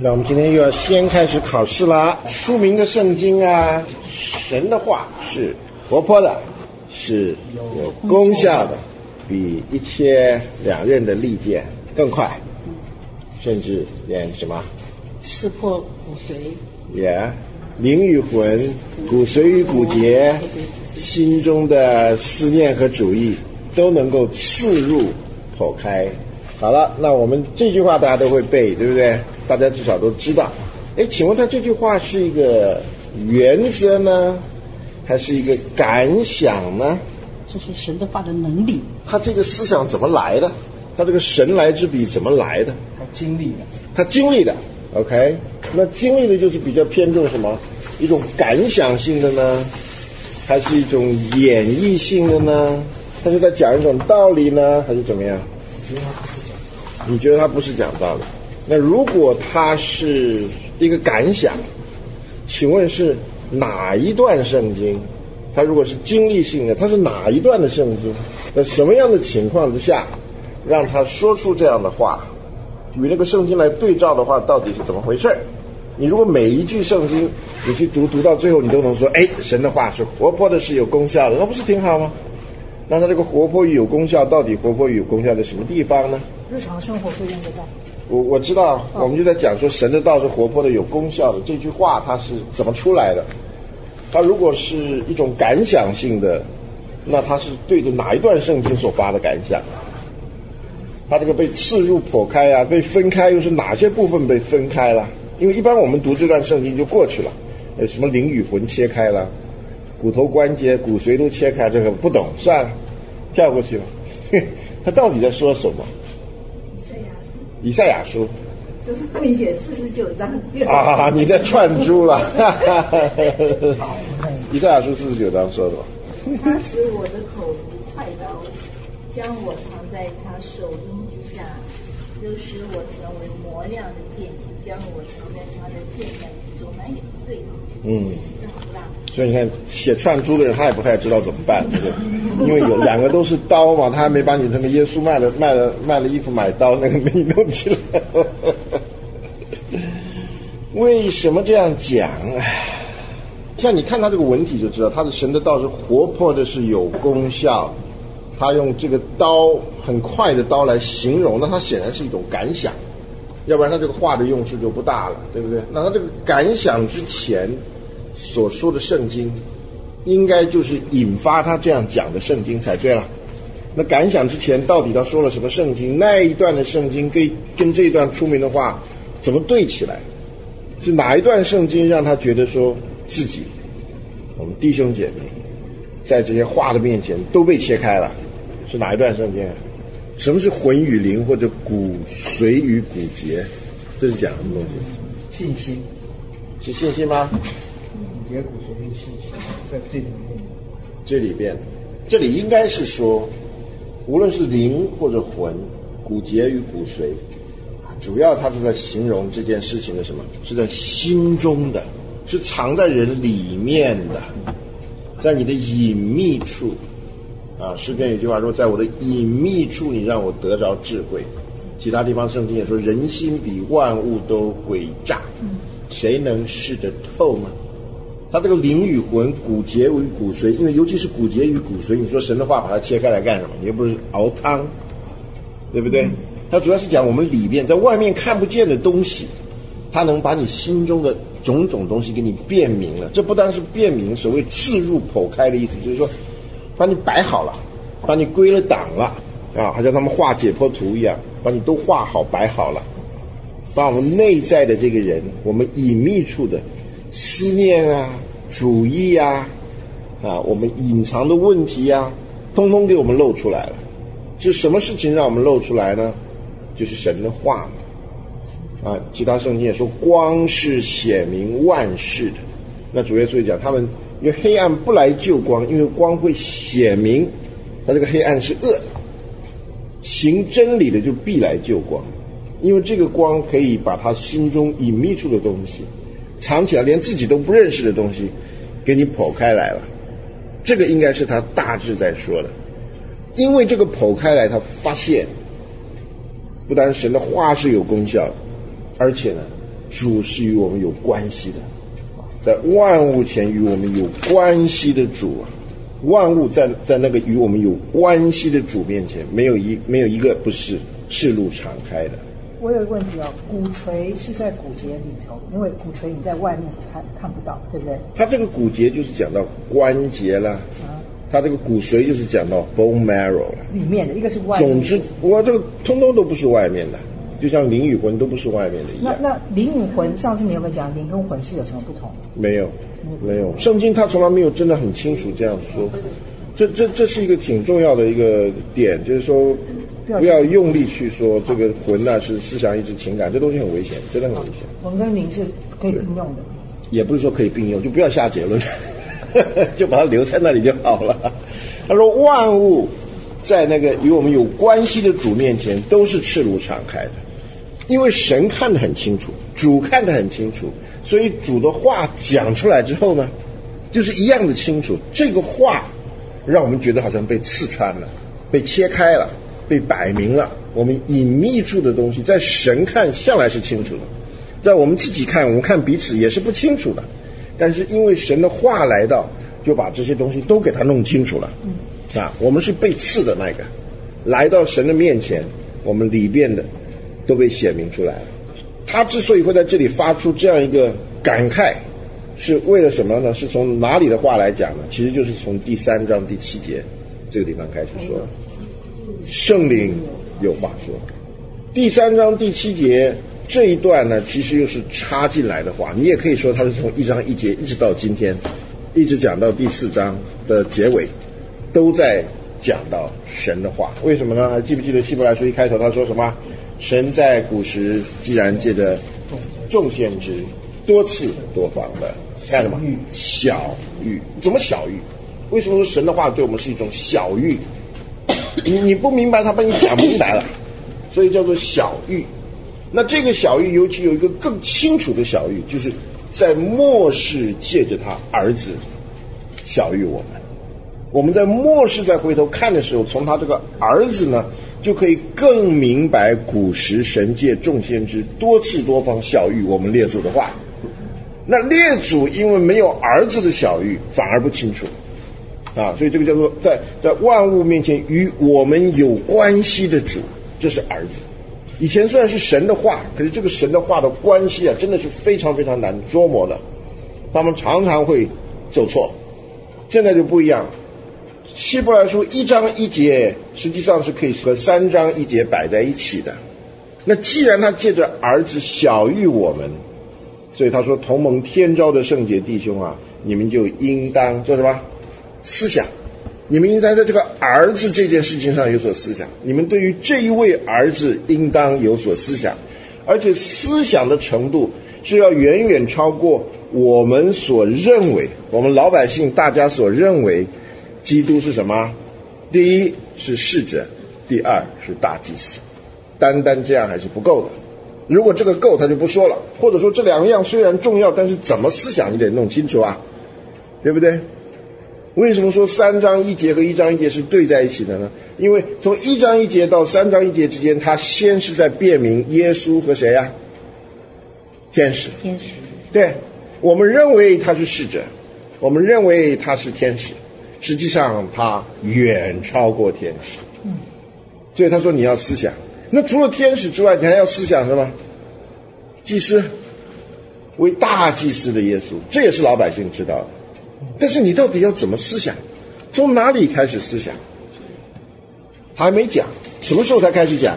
那我们今天又要先开始考试啦。书名的圣经啊，神的话是活泼的，是有功效的，比一切两刃的利剑更快，甚至连什么刺破骨髓， 灵与魂，骨髓与骨节，心中的思念和主意都能够刺入剖开。好了，那我们这句话大家都会背，对不对？大家至少都知道。请问他这句话是一个原则呢，还是一个感想呢？ 这是神的话的能力。 他这个思想怎么来的？他这个神来之笔怎么来的？他经历的。OK， 那经历的就是比较偏重什么？一种感想性的呢，还是一种演绎性的呢？他是在讲一种道理呢，还是怎么样？你觉得他不是讲道理？那如果他是一个感想，请问是哪一段圣经？他如果是经历性的，他是哪一段的圣经？在什么样的情况之下让他说出这样的话？与那个圣经来对照的话，到底是怎么回事？你如果每一句圣经你去读到最后，你都能说神的话是活泼的，是有功效的，那不是挺好吗？那他这个活泼与有功效，到底活泼与有功效在什么地方呢？ 日常生活会用得到。 我知道，我们就在讲说神的道是活泼的有功效的，这句话它是怎么出来的？它如果是一种感想性的，那它是对着哪一段圣经所发的感想？它这个被刺入剖开啊，被分开又是哪些部分被分开了？因为一般我们读这段圣经就过去了，什么灵与魂切开了，骨头关节骨髓都切开，这个不懂，算了，跳过去了。他到底在说什么？以赛亚书就是后面写49章啊，你在串珠了。以赛亚书49章说什么？ 他使我的口如快刀，将我藏在他手阴之下，又使我成为磨亮的剑，将我藏在他的剑杆中，那也不对。 所以你看写串珠的人他也不太知道怎么办，对不对？因为有两个都是刀嘛，他还没把你那个耶稣卖了衣服买刀那个没弄起来。为什么这样讲？像你看他这个文体就知道，他的神的道是活泼的，是有功效。他用这个刀很快的刀来形容，那他显然是一种感想，要不然他这个话的用处就不大了，对不对？那他这个感想之前所说的圣经，应该就是引发他这样讲的圣经才对了。那感想之前到底他说了什么圣经？那一段的圣经跟这一段出名的话怎么对起来？是哪一段圣经让他觉得说自己我们弟兄姐妹在这些话的面前都被切开了？是哪一段圣经啊？什么是魂与灵或者骨髓与骨节？这是讲什么东西？ 信心。 是信心吗？ 骨节骨髓是信心，在这里边，这里应该是说，无论是灵或者魂，骨节与骨髓，主要它是在形容这件事情的什么？是在心中的，是藏在人里面的，在你的隐秘处啊。诗篇有句话说，在我的隐秘处你让我得着智慧。其他地方圣经也说，人心比万物都诡诈，谁能试得透呢？他这个灵与魂，骨节与骨髓，因为尤其是骨节与骨髓，你说神的话把它切开来干什么？你又不是熬汤，对不对？他主要是讲我们里面在外面看不见的东西，他能把你心中的种种东西给你辨明了。这不单是辨明，所谓刺入剖开的意思，就是说把你摆好了，把你归了档了啊，好像他们画解剖图一样，把你都画好摆好了，把我们内在的这个人，我们隐秘处的思念啊、主意啊、我们隐藏的问题啊，通通给我们露出来了。是什么事情让我们露出来呢？就是神的话啊。其他圣经也说，光是显明万事的。那主耶稣讲，他们因为黑暗不来救光，因为光会显明他这个黑暗是恶的，行真理的就必来救光，因为这个光可以把他心中隐秘处的东西藏起来，连自己都不认识的东西给你剖开来了。这个应该是他大致在说的。因为这个剖开来，他发现不但神的话是有功效的，而且呢主是与我们有关系的，在万物前与我们有关系的主啊，万物在那个与我们有关系的主面前，没有一个不是赤露敞开的。 我有一个问题骨髓是在骨节里头，因为骨髓你在外面看不到，对不对？ 它这个骨节就是讲到关节啦，它这个骨髓就是讲到 bone marrow 了， 里面的一个是外面。 总之，我这个通通都不是外面的，就像灵与魂都不是外面的一样。 那灵与魂，上次你有没有讲灵跟魂是有什么不同？ 没有，圣经它从来没有真的很清楚这样说。这是一个挺重要的一个点，就是说不要用力去说这个魂是思想意志情感，这东西很危险，真的很危险。 魂跟灵是可以并用的， 也不是说可以并用，就不要下结论，就把它留在那里就好了。他说万物在那个与我们有关系的主面前都是赤露敞开的，因为神看得很清楚，主看得很清楚，所以主的话讲出来之后呢，就是一样的清楚。这个话让我们觉得好像被刺穿了，被切开了，被摆明了。我们隐秘处的东西在神看向来是清楚的，在我们自己看，我们看彼此也是不清楚的，但是因为神的话来到，就把这些东西都给他弄清楚了。我们是被刺的那个，来到神的面前，我们里边的都被显明出来了。他之所以会在这里发出这样一个感慨，是为了什么呢？是从哪里的话来讲呢？其实就是从第3章第7节这个地方开始说，圣灵有话说。第3章第7节这一段呢，其实又是插进来的话，你也可以说它是从1章1节一直到今天，一直讲到第4章的结尾，都在讲到神的话。为什么呢？还记不记得希伯来书一开头他说什么？神在古时既然借着众先知多次多方的干什么？小喻。怎么小喻？为什么说神的话对我们是一种小喻？你不明白，他把你讲明白了，所以叫做小喻。那这个小喻尤其有一个更清楚的小喻，就是在末世借着他儿子小喻我们。我们在末世再回头看的时候，从他这个儿子呢，就可以更明白古时神借众先知多次多方小喻我们列祖的话。那列祖因为没有儿子的小喻，反而不清楚所以这个叫做在万物面前与我们有关系的主，这是儿子。以前虽然是神的话，可是这个神的话的关系真的是非常非常难捉摸的，他们常常会走错。现在就不一样，希伯来书1章1节实际上是可以和3章1节摆在一起的。那既然他借着儿子小喻我们，所以他说同蒙天召的圣洁弟兄你们就应当做什么？思想。你们应当在这个儿子这件事情上有所思想，你们对于这一位儿子应当有所思想，而且思想的程度是要远远超过我们所认为，我们老百姓大家所认为基督是什么？第一是使者，第二是大祭司。单单这样还是不够的，如果这个够他就不说了，或者说这两样虽然重要，但是怎么思想你得弄清楚对不对？为什么说3章1节和1章1节是对在一起的呢？因为从1章1节到3章1节之间，他先是在辨明耶稣和谁天使。对，我们认为他是使者，我们认为他是天使，实际上他远超过天使。所以他说你要思想。那除了天使之外，你还要思想什么？祭司，为大祭司的耶稣，这也是老百姓知道的。但是你到底要怎么思想？从哪里开始思想？还没讲，什么时候才开始讲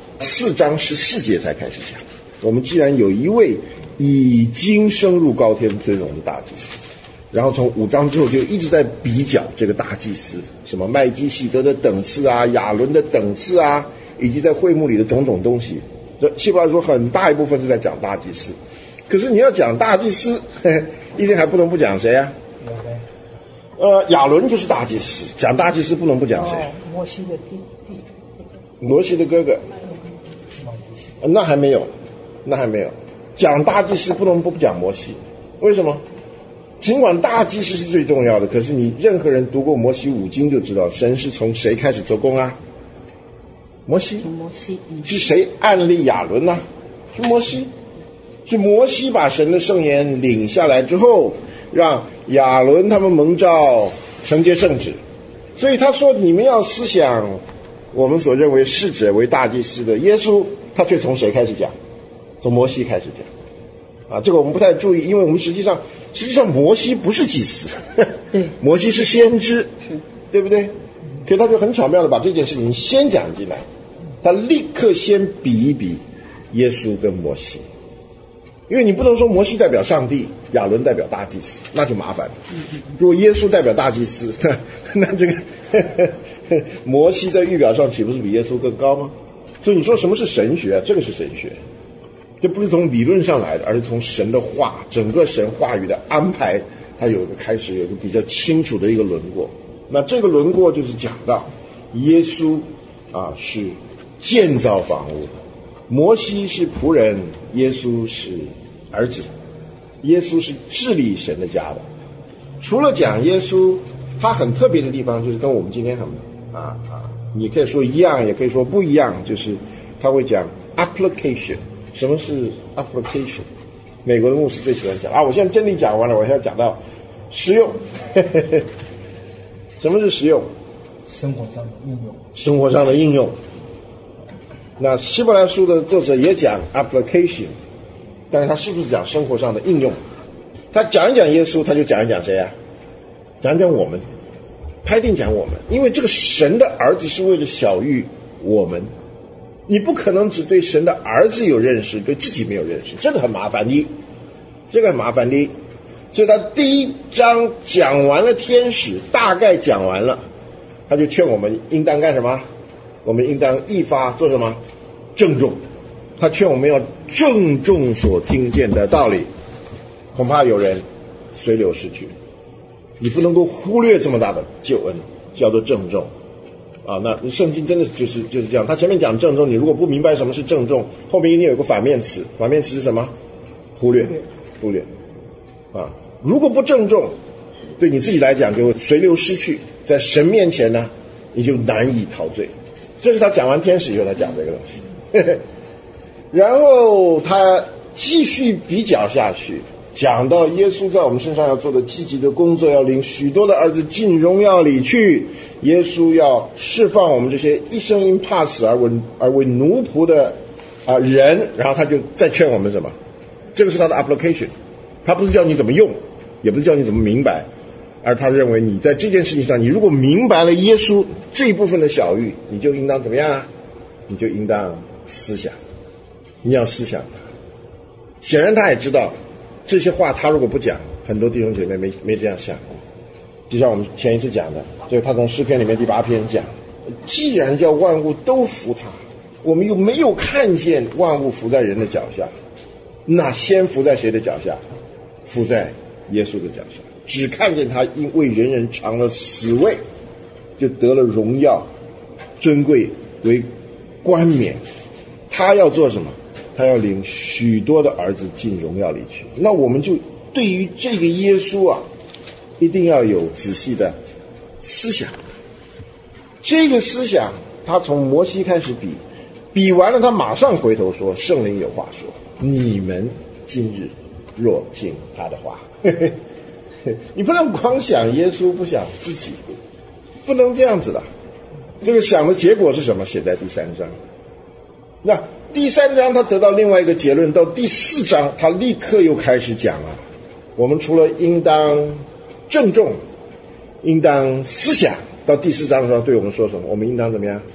4章14节才开始讲。我们既然有一位已经升入高天尊荣的大祭司，然后从5章之后就一直在比较这个大祭司，什么麦基洗德的等次亚伦的等次以及在会幕里的种种东西。这希伯来说很大一部分是在讲大祭司。可是你要讲大祭司，一定还不能不讲谁亚伦就是大祭司，讲大祭司不能不讲谁？ 摩西的弟， 摩西的哥哥。那还没有，讲大祭司不能不讲摩西。为什么？尽管大祭司是最重要的，可是你任何人读过摩西5经就知道，神是从谁开始做工摩西。是谁按立亚伦是摩西。 是摩西把神的圣言领下来之后，让亚伦他们蒙召承接圣旨。所以他说你们要思想我们所认为逝者为大祭司的耶稣，他却从谁开始讲？从摩西开始讲。这个我们不太注意，因为我们实际上摩西不是祭司， 对， 摩西是先知， 是， 对不对？可是他就很巧妙的把这件事情先讲进来，他立刻先比一比耶稣跟摩西。因为你不能说摩西代表上帝，亚伦代表大祭司，那就麻烦了。如果耶稣代表大祭司，那这个摩西在预表上岂不是比耶稣更高吗？所以你说什么是神学？这个是神学，这不是从理论上来的，而是从神的话，整个神话语的安排，它有一个比较清楚的一个轮廓。那这个轮廓就是讲到耶稣是建造房屋，摩西是仆人，耶稣是儿子，耶稣是治理神的家的。除了讲耶稣，他很特别的地方就是跟我们今天很你可以说一样，也可以说不一样，就是他会讲 application。什么是 application？ 美国的牧师最喜欢讲我现在真理讲完了，我现在讲到实用。什么是实用？ 生活上的应用。 生活上的应用。那希伯来书的作者也讲 application， 但是他是不是讲生活上的应用？他讲一讲耶稣，他就讲一讲谁啊？讲一讲我们，他一定讲我们，因为这个神的儿子是为了晓谕我们，你不可能只对神的儿子有认识，对自己没有认识，这个很麻烦的，所以他第一章讲完了天使，大概讲完了，他就劝我们应当干什么？我们应当一发做什么？郑重。他劝我们要郑重所听见的道理，恐怕有人随流失去。你不能够忽略这么大的救恩，叫做郑重那圣经真的就是这样。他前面讲郑重，你如果不明白什么是郑重，后面一定有个反面词，反面词是什么？忽略如果不郑重，对你自己来讲就会随流失去，在神面前呢，你就难以陶醉。这是他讲完天使以后他讲这个东西然后他继续比较下去，讲到耶稣在我们身上要做的积极的工作，要领许多的儿子进荣耀里去，耶稣要释放我们这些一生因怕死而为奴仆的人，然后他就再劝我们什么？这个是他的 application， 他不是叫你怎么用，也不是叫你怎么明白，而他认为你在这件事情上，你如果明白了耶稣这一部分的晓谕，你就应当怎么样？你就应当思想，你要思想。显然他也知道这些话，他如果不讲，很多弟兄姐妹没这样想过。就像我们前一次讲的，就是他从诗篇里面第8篇讲，既然叫万物都服他，我们又没有看见万物服在人的脚下，那先服在谁的脚下？服在耶稣的脚下。只看见他因为人人尝了死味，就得了荣耀尊贵为冠冕。他要做什么？他要领许多的儿子进荣耀里去。那我们就对于这个耶稣一定要有仔细的思想。这个思想他从摩西开始比完了，他马上回头说，圣灵有话说，你们今日若听他的话你不能光想耶稣不想自己，不能这样子的。这个想的结果是什么？写在第3章。那第3章他得到另外一个结论，到第4章他立刻又开始讲了，我们除了应当郑重，应当思想，到第4章的时候对我们说什么？我们应当怎么样？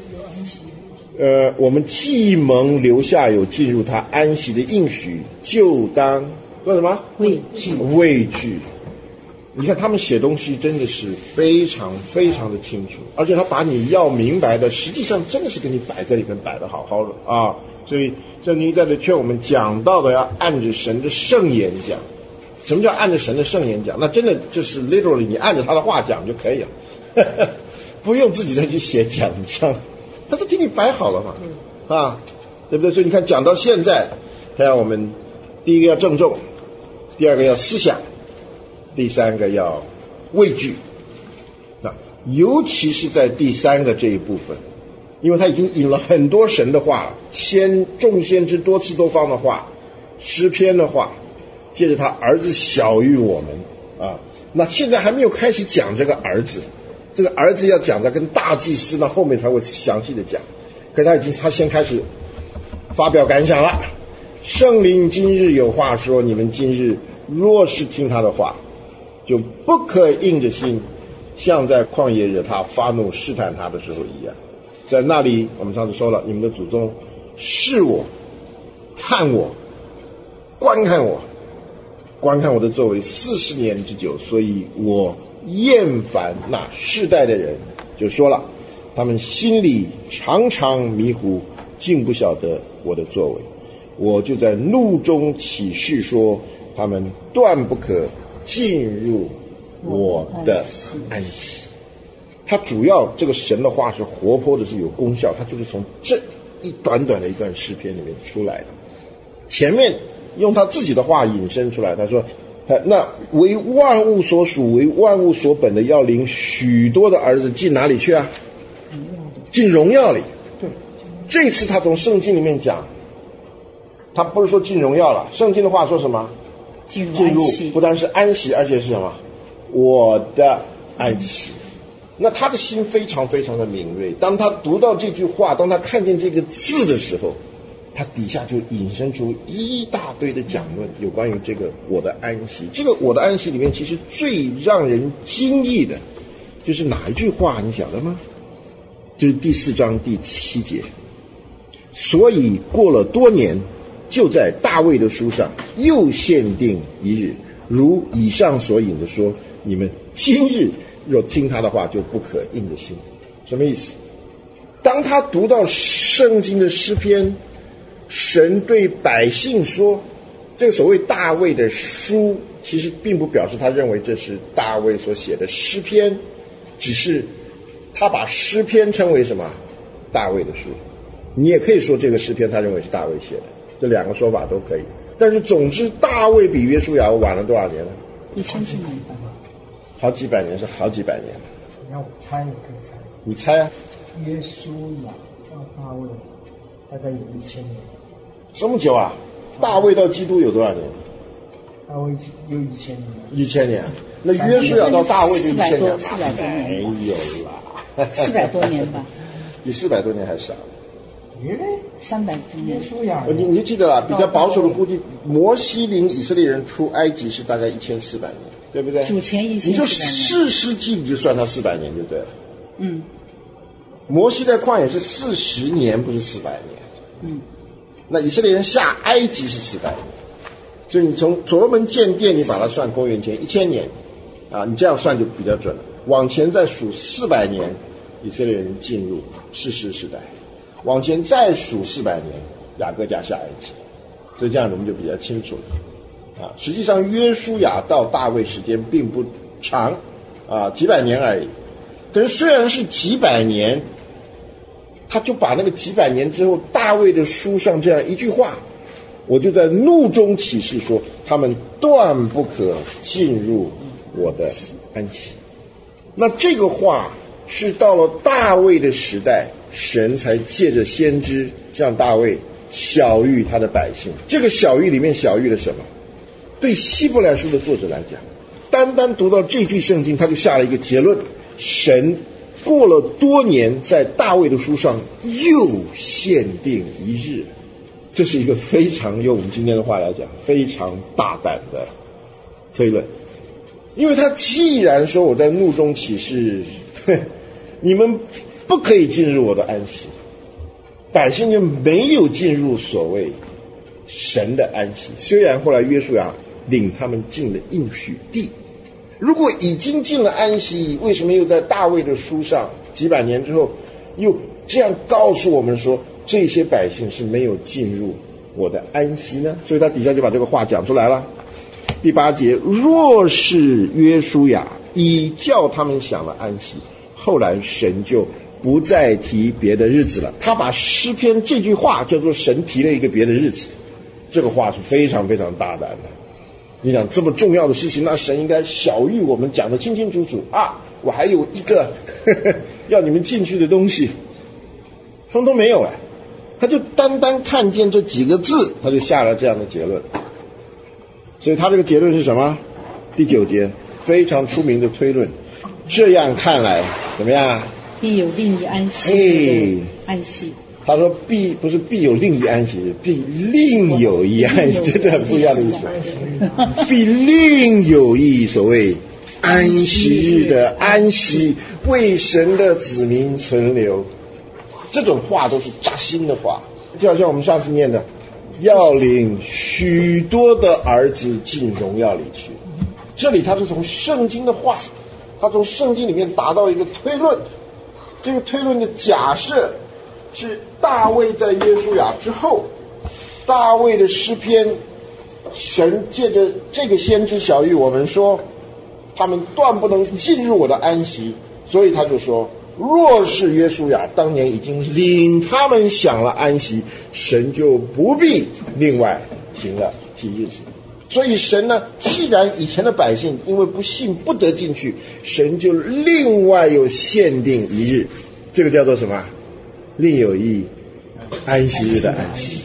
我们既蒙留下有进入他安息的应许，就当做什么？畏惧。你看他们写东西真的是非常非常的清楚，而且他把你要明白的实际上真的是给你摆在里面，摆得好好的所以圣经在这劝我们讲道的要按着神的圣言讲。什么叫按着神的圣言讲？那真的就是 literally 你按着他的话讲就可以了不用自己再去写讲章，他都给你摆好了嘛对不对？所以你看讲到现在，他要我们第一个要郑重，第二个要思想，第三个要畏惧。尤其是在第3个这一部分，因为他已经引了很多神的话了，众先知多次多方的话， 诗篇的话，借着他儿子小于我们啊。那现在还没有开始讲这个儿子，这个儿子要讲的跟大祭司，那后面才会详细的讲。可是他先开始发表感想了。圣灵今日有话说，你们今日若是听他的话，就不可硬着心，像在旷野惹他发怒试探他的时候一样。在那里我们上次说了，你们的祖宗试我、看我、观看我的作为40年之久，所以我厌烦那世代的人。就说了，他们心里常常迷糊，竟不晓得我的作为。我就在怒中起誓说，他们断不可进入我的安息。他主要这个神的话是活泼的，是有功效，他就是从这一短短的一段诗篇里面出来的。前面用他自己的话引申出来，他说那为万物所属为万物所本的，要领许多的儿子进哪里去啊？进荣耀里。 对， 这次他从圣经里面讲，他不是说进荣耀了，圣经的话说什么？进入不单是安息，而且是什么？我的安息。那他的心非常非常的敏锐，当他读到这句话，当他看见这个字的时候，他底下就引申出一大堆的讲论，有关于这个我的安息。这个我的安息里面，其实最让人惊异的就是哪一句话，你晓得吗？就是第4章第7节。所以过了多年，就在大卫的书上又限定一日，如以上所引的说，你们今日若听他的话，就不可硬着心。什么意思？当他读到圣经的诗篇，神对百姓说，这个所谓大卫的书，其实并不表示他认为这是大卫所写的诗篇，只是他把诗篇称为什么？大卫的书。你也可以说这个诗篇他认为是大卫写的，这两个说法都可以。但是总之，大卫比约书亚晚了多少年呢 ？1000多年吧。 好几百年，是好几百年。 你让我猜，我可以猜。 你猜啊？ 约书亚到大卫大概有1000年。 这么久啊？大卫到基督有多少年？ 大卫有1000年。 1000年。那约书亚到大卫就1000年 ？400多年。 没有啦。 400多年吧。 比400多年还少。 300多年。 约书亚。 你记得啦？比较保守的估计，摩西领以色列人出埃及是大概1400年，对不对？ 主前1400年。 你就4世纪，你就算他400年就对了。 嗯。 摩西在旷野是40年，不是400年。 嗯。 那以色列人下埃及是400年，所以你从所罗门建殿，你把它算公元前1000年啊，你这样算就比较准了。往前再数400年，以色列人进入士师时代。往前再数400年，雅各家下埃及，所以这样我们就比较清楚了啊。实际上约书亚到大卫时间并不长啊，几百年而已。可是虽然是几百年，他就把那个几百年之后大卫的书上这样一句话，我就在怒中起誓说，他们断不可进入我的安息。那这个话是到了大卫的时代，神才借着先知向大卫晓谕他的百姓。这个晓谕里面晓谕了什么？对希伯来书的作者来讲，单单读到这句圣经，他就下了一个结论：神过了多年，在大卫的书上又限定一日。这是一个非常用我们今天的话来讲，非常大胆的推论。因为他既然说我在怒中起誓，你们不可以进入我的安息，百姓就没有进入所谓神的安息。虽然后来约书亚领他们进了应许地，如果已经进了安息，为什么又在大卫的书上几百年之后又这样告诉我们说这些百姓是没有进入我的安息呢？所以他底下就把这个话讲出来了。第8节，若是约书亚已叫他们享了安息，后来神就不再提别的日子了。他把诗篇这句话叫做神提了一个别的日子，这个话是非常非常大胆的。你想这么重要的事情，那神应该晓谕我们，讲得清清楚楚啊！我还有一个要你们进去的东西，通通没有他就单单看见这几个字，他就下了这样的结论。所以他这个结论是什么？第9节非常出名的推论。这样看来怎么样？ 必有另一安息，安息。 他说不是必有另一安息日，必另有一安息，这是很不一样的意思。必另有一所谓安息日的安息，为神的子民存留。这种话都是扎心的话，就好像我们上次念的，要领许多的儿子进荣耀里去。这里他是从圣经的话，他从圣经里面达到一个推论。这个推论的假设是大卫在约书亚之后，大卫的诗篇，神借着这个先知小玉我们说他们断不能进入我的安息，所以他就说，若是约书亚当年已经领他们享了安息，神就不必另外行了提日子。所以神呢，既然以前的百姓因为不信不得进去，神就另外又限定一日，这个叫做什么？另有一安息日的安息。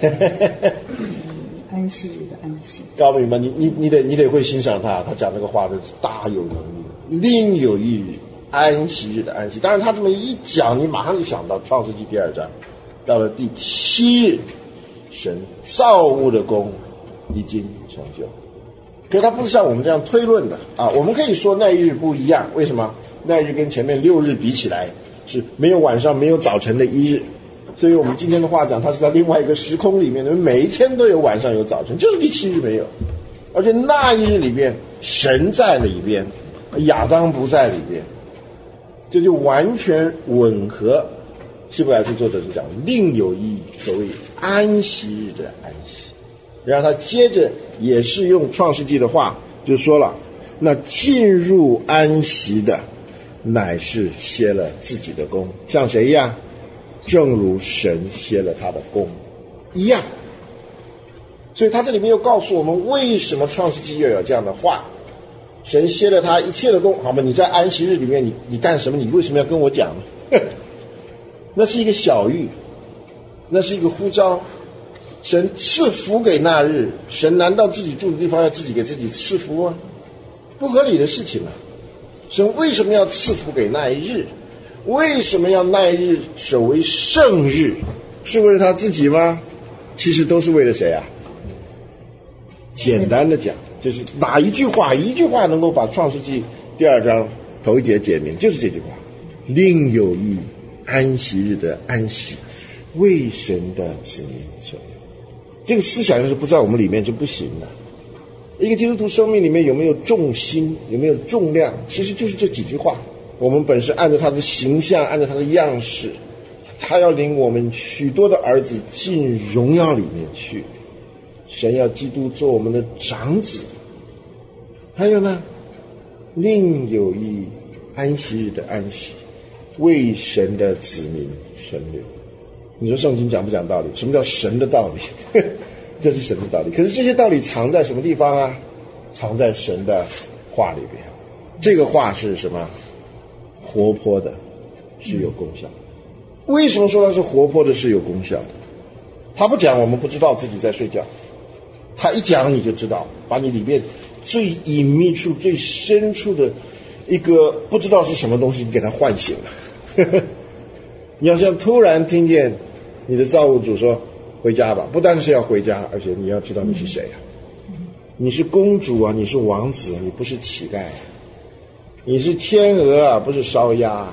安息日的安息。 高明白？你得会欣赏他讲这个话的大有能力。另有一日安息日的安息。当然他这么一讲，你马上就想到创世纪第2章，到了第7日，神造物的功已经成就。可是他不是像我们这样推论的啊。我们可以说那一日不一样，为什么？那一日跟前面6日比起来是没有晚上没有早晨的一日，所以我们今天的话讲，它是在另外一个时空里面的，每一天都有晚上有早晨，就是第7日没有。而且那一日里边神在里边，亚当不在里边，这就完全吻合希伯来书作者是讲另有一所谓安息日的安息。然后他接着也是用创世纪的话就说了，那进入安息的乃是歇了自己的功，像谁一样？正如神歇了他的功一样。所以他这里面又告诉我们，为什么创世纪又有这样的话？神歇了他一切的功，好吧？你在安息日里面你干什么？你为什么要跟我讲呢？那是一个小喻，那是一个呼召。神赐福给那日，神难道自己住的地方要自己给自己赐福吗？不合理的事情啊！神为什么要赐福给那一日？为什么要那一日守为圣日？是为了他自己吗？其实都是为了谁啊？简单的讲，就是哪一句话能够把创世纪第2章头一节解明，就是这句话：另有一安息日的安息，为神的子民守留。这个思想要是不在我们里面就不行了。一个基督徒生命里面有没有重心，有没有重量，其实就是这几句话。我们本是按照他的形象，按照他的样式，他要领我们许多的儿子进荣耀里面去。神要基督做我们的长子。还有呢，另有一安息日的安息，为神的子民存留。你说圣经讲不讲道理？什么叫神的道理？这是神的道理。可是这些道理藏在什么地方啊？藏在神的话里边。这个话是什么？活泼的，是有功效。为什么说它是活泼的，是有功效的？他不讲我们不知道自己在睡觉，他一讲你就知道，把你里面最隐秘处最深处的一个不知道是什么东西你给他唤醒了。你要像突然听见你的造物主说回家吧，不但是要回家，而且你要知道你是谁啊？你是公主啊，你是王子，你不是乞丐，你是天鹅啊，不是烧鸭。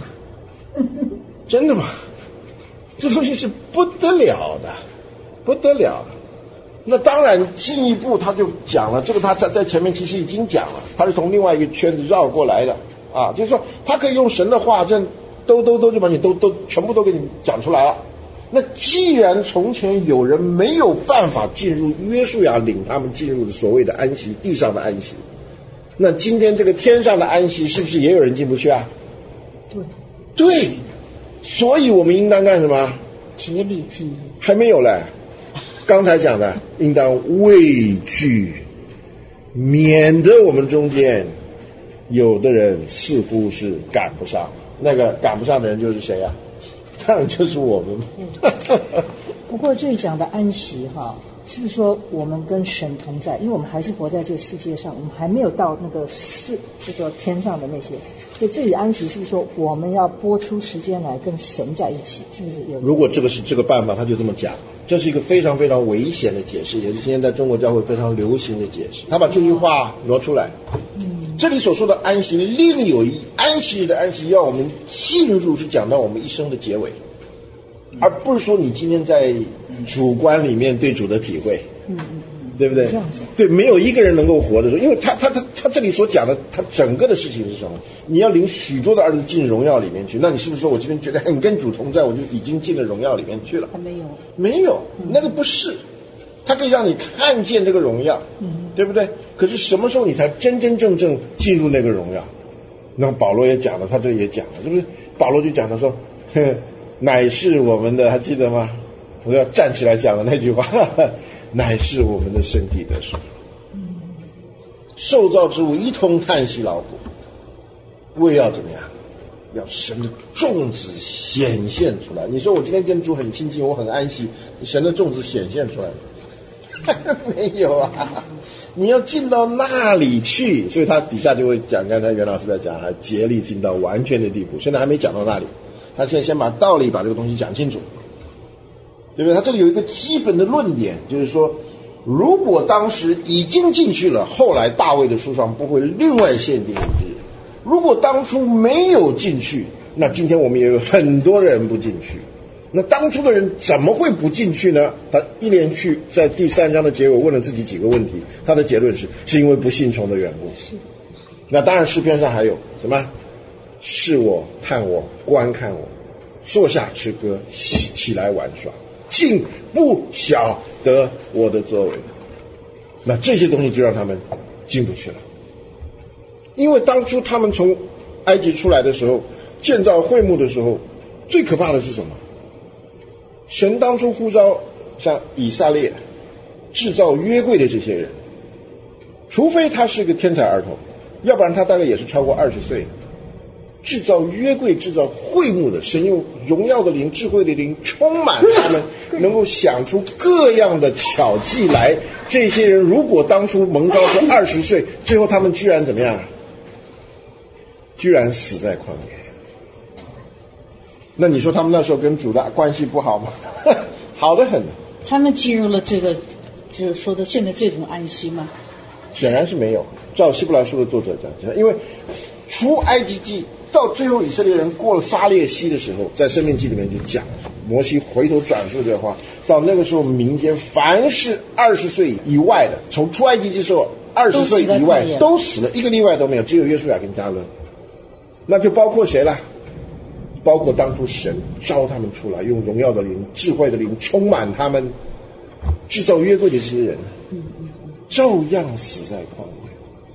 真的吗？这东西是不得了的，不得了的。那当然进一步他就讲了，这个他在前面其实已经讲了，他是从另外一个圈子绕过来的啊，就是说他可以用神的话这都就把你都全部都给你讲出来了。那既然从前有人没有办法进入约书亚领他们进入的所谓的安息，地上的安息，那今天这个天上的安息是不是也有人进不去啊？对，所以我们应当干什么？ 竭力进入。 还没有嘞，刚才讲的应当畏惧，免得我们中间有的人似乎是赶不上。那个赶不上的人就是谁啊？ 当然就是我们。 不过这里讲的安息哈，是不是说我们跟神同在？因为我们还是活在这个世界上，我们还没有到那个这个天上的那些。所以这里安息是不是说我们要拨出时间来跟神在一起？是不是有？ 如果这个是这个办法，他就这么讲，这是一个非常非常危险的解释，也是今天在中国教会非常流行的解释。他把这句话挪出来，这里所说的安息，另有一安息日的安息，要我们进入，是讲到我们一生的结尾，而不是说你今天在主观里面对主的体会，对不对？ 这样子， 对，没有一个人能够活的时候，因为他这里所讲的，他整个的事情是什么？你要领许多的儿子进荣耀里面去，那你是不是说我今天觉得很跟主同在，我就已经进了荣耀里面去了？ 还没有， 没有，那个不是，他可以让你看见这个荣耀，对不对？可是什么时候你才真真正正进入那个荣耀？那保罗也讲了，他这也讲了，是不是？保罗就讲了说，乃是我们的，还记得吗？我要站起来讲的那句话，乃是我们的生地得赎。受造之物一同叹息劳苦，为要怎么样？要神的众子显现出来。你说我今天跟主很亲近，我很安息，神的众子显现出来了没有啊？你要进到那里去，所以他底下就会讲，刚才袁老师在讲，还竭力进到完全的地步。现在还没讲到那里，他现在先把道理把这个东西讲清楚，对不对？他这里有一个基本的论点，就是说，如果当时已经进去了，后来大卫的书上不会另外限定一日；如果当初没有进去，那今天我们也有很多人不进去。那当初的人怎么会不进去呢？他一连去在第3章的结尾问了自己几个问题，他的结论是因为不信从的缘故。那当然诗篇上还有什么？视我、探我、观看我，坐下吃歌，起来玩耍，竟不晓得我的作为。那这些东西就让他们进不去了，因为当初他们从埃及出来的时候，建造会幕的时候，最可怕的是什么？神当初呼召像以撒列制造约柜的这些人，除非他是个天才儿童，要不然他大概也是超过20岁。制造约柜、制造会幕的，神用荣耀的灵、智慧的灵充满他们，能够想出各样的巧计来。这些人如果当初蒙召是20岁，最后他们居然怎么样？居然死在旷野。那你说他们那时候跟主的关系不好吗？好得很。 他们进入了这个，就是说的现在这种安息吗？ 显然是没有。照希伯来书的作者讲，因为出埃及记到最后以色列人过了撒烈溪的时候，在申命记里面就讲，摩西回头转述这话，到那个时候民间凡是20岁以外的，从出埃及记时候20岁以外都死了，一个例外都没有，只有约书亚跟迦勒。那就包括谁了？包括当初神召他们出来，用荣耀的灵、智慧的灵充满他们，制造约柜的这些人，照样死在旷野。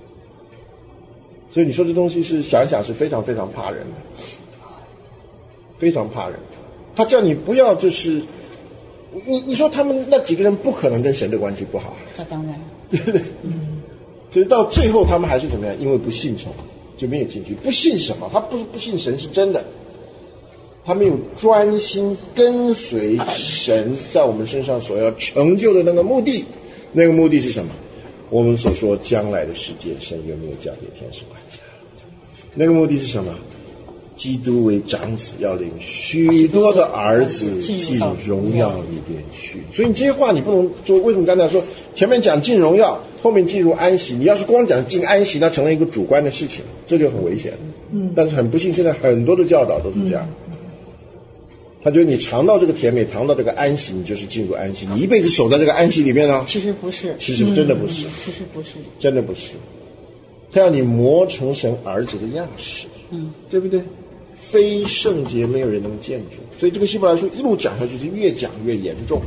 所以你说这东西是想一想是非常非常怕人的，非常怕人。他叫你不要就是你说他们那几个人不可能跟神的关系不好， 那当然， 对不对？所以到最后他们还是怎么样？因为不信从就没有进去。不信什么？他不是不信神是真的，他没有专心跟随神在我们身上所要成就的那个目的。那个目的是什么？我们所说将来的世界，神有没有交给天使管辖？那个目的是什么？基督为长子，要领许多的儿子进荣耀里边去。所以你这些话你不能说，为什么刚才说前面讲进荣耀，后面进入安息？你要是光讲进安息，那成了一个主观的事情，这就很危险。但是很不幸，现在很多的教导都是这样。他觉得你尝到这个甜美，尝到这个安息，你就是进入安息，你一辈子守在这个安息里面呢？ 其实不是， 其实真的不是， 其实不是， 真的不是。他要你磨成神儿子的样式，对不对？非圣洁没有人能见主，所以这个希伯来书一路讲下去是越讲越严重。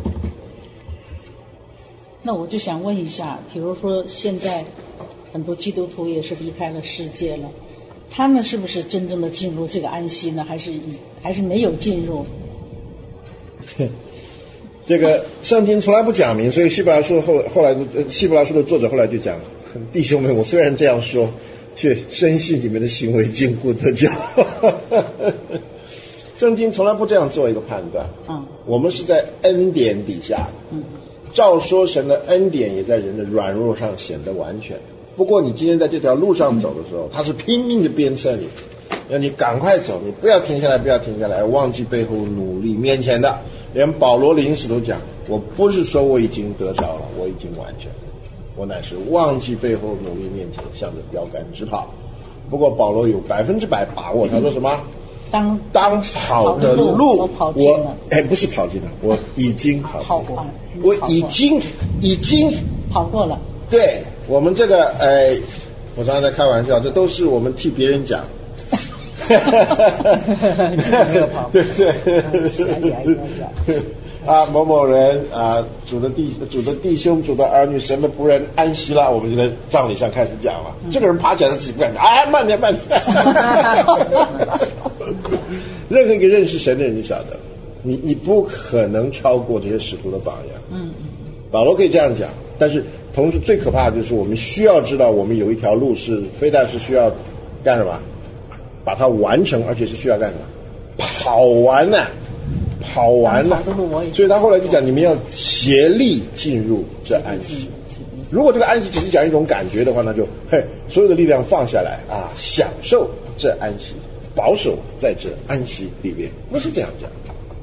那我就想问一下，比如说现在很多基督徒也是离开了世界了，他们是不是真正的进入这个安息呢？还是没有进入？ 这个圣经从来不讲明，所以希伯来书后来希伯来书的作者后来就讲，弟兄们，我虽然这样说，却深信你们的行为近乎得救。 圣经从来不这样做一个判断。我们是在恩典底下的。照说神的恩典也在人的软弱上显得完全。不过你今天在这条路上走的时候，他是拼命的鞭策你，让你赶快走，你不要停下来，不要停下来，忘记背后努力面前的。连保罗临死都讲，我不是说我已经得着了，我已经完全，我乃是忘记背后努力面前，向着标杆直跑。不过保罗有100%把握，他说什么？当跑的路我不是跑进了，我已经跑过，我已经跑过了。 对，我们这个我常常在开玩笑，这都是我们替别人讲。对某某人主的弟兄、主的儿女、神的仆人安息了，我们就在葬礼上开始讲了。这个人爬起来自己不敢讲，慢点。任何一个认识神的人，你晓得，你不可能超过这些使徒的榜样。保罗可以这样讲，但是同时最可怕的就是我们需要知道，我们有一条路是非但是需要干什么，把它完成，而且是需要干什么，跑完了。所以他后来就讲，你们要竭力进入这安息。如果这个安息只是讲一种感觉的话，那就所有的力量放下来享受这安息，保守在这安息里面。不是这样讲，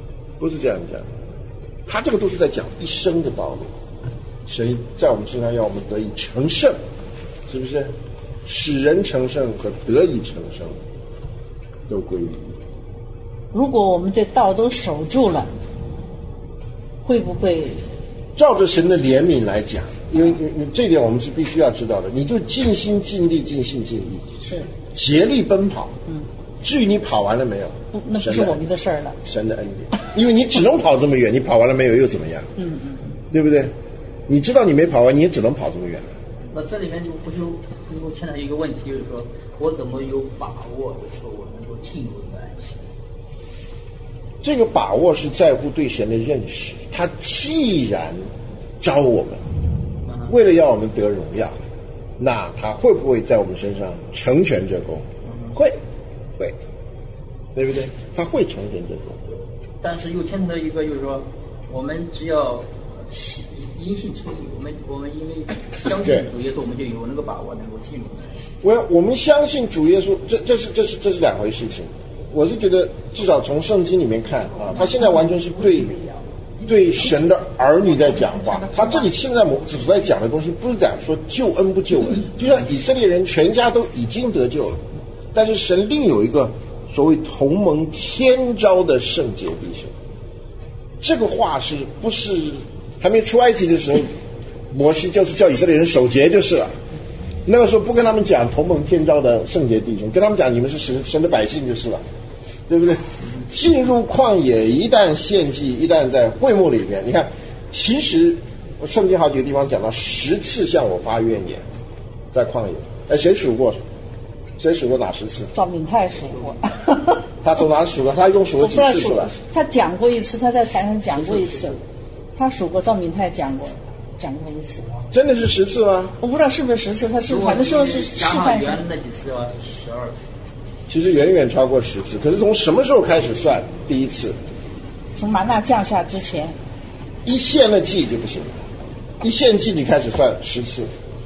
他这个都是在讲一生的道路。神在我们身上要我们得以成圣，是不是？使人成圣和得以成圣都归于。 如果我们这道都守住了，会不会照着神的怜悯来讲？因为这一点我们是必须要知道的，你就尽心尽力尽心尽意， 是竭力奔跑。至于你跑完了没有， 那不是我们的事儿了。 神的恩典，因为你只能跑这么远，你跑完了没有又怎么样？对不对？你知道你没跑完，你也只能跑这么远。 那这里面就不就牵扯一个问题，就是说我怎么有把握说我能够进入这个安息？ 这个把握是在乎对神的认识。他既然招我们，为了要我们得荣耀，那他会不会在我们身上成全这功？会，对不对？他会成全这功。 但是又牵扯一个，就是说我们只要因信称义，我们因为相信主耶稣，我们就有那个把握能够进入安息。 我们相信主耶稣，这是两回事情。我是觉得至少从圣经里面看他现在完全是对神的儿女在讲话。他这里现在只在讲的东西不是讲说救恩不救恩，就像以色列人全家都已经得救了，但是神另有一个所谓同盟天召的圣洁弟兄。这个话是不是还没出埃及的时候，摩西就是叫以色列人守节就是了。那个时候不跟他们讲同盟天召的圣洁弟兄，跟他们讲你们是神的百姓就是了，对不对？进入旷野，一旦献祭，一旦在会幕里面，你看，其实圣经好几个地方讲到10次向我发怨言，在旷野。谁数过哪10次？ 赵敏泰数过。 他从哪数过？他一共数了几次出来？ 他讲过一次，他在台上讲过一次。他数过，赵敏泰讲过一次。 真的是10次吗？ 我不知道是不是10次，他是反正说是示范性。 那几次要12次。 其实远远超过10次，可是从什么时候开始算第一次？ 从玛纳降下之前。 一献了祭就不行了，一献祭你开始算10次。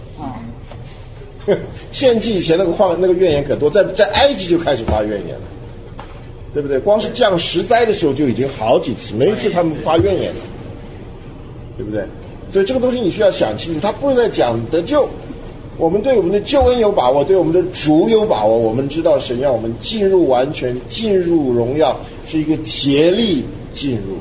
献祭以前那个怨言可多，在埃及就开始发怨言了，对不对？光是降10灾的时候就已经好几次，每一次他们发怨言了，对不对？所以这个东西你需要想清楚，他不是在讲得救，我们对我们的救恩有把握，对我们的主有把握，我们知道神让我们进入完全，进入荣耀，是一个竭力进入。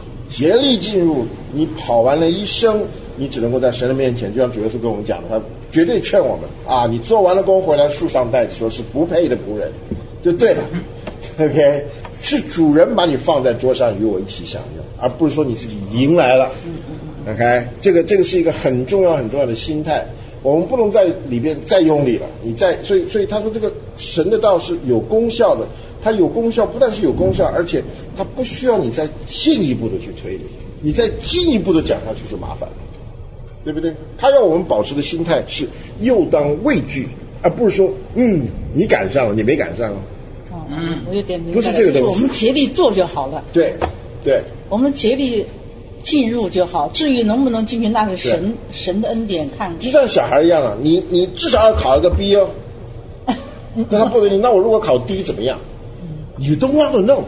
你跑完了一生，你只能够在神的面前，就像主耶稣跟我们讲的，他绝对劝我们你做完了工回来树上带着说是不配的仆人，就对了。OK， 是主人把你放在桌上与我一起享用，而不是说你自己赢来了。OK， 这个是一个很重要的心态，我们不能在里边再用力了。所以他说这个神的道是有功效的，它有功效，不但是有功效，而且它不需要你再进一步的去推理，你再进一步的讲下去就麻烦了，对不对？他要我们保持的心态是又当畏惧，而不是说你赶上了，你没赶上我有点明白了， 不是这个东西， 就是我们竭力做就好了。 对， 我们竭力进入就好，至于能不能进去，那是神的恩典看。 就像小孩一样啊，你至少要考一个 B 哦。那他不给你，那我如果考 D 怎么样？You don't want to know 。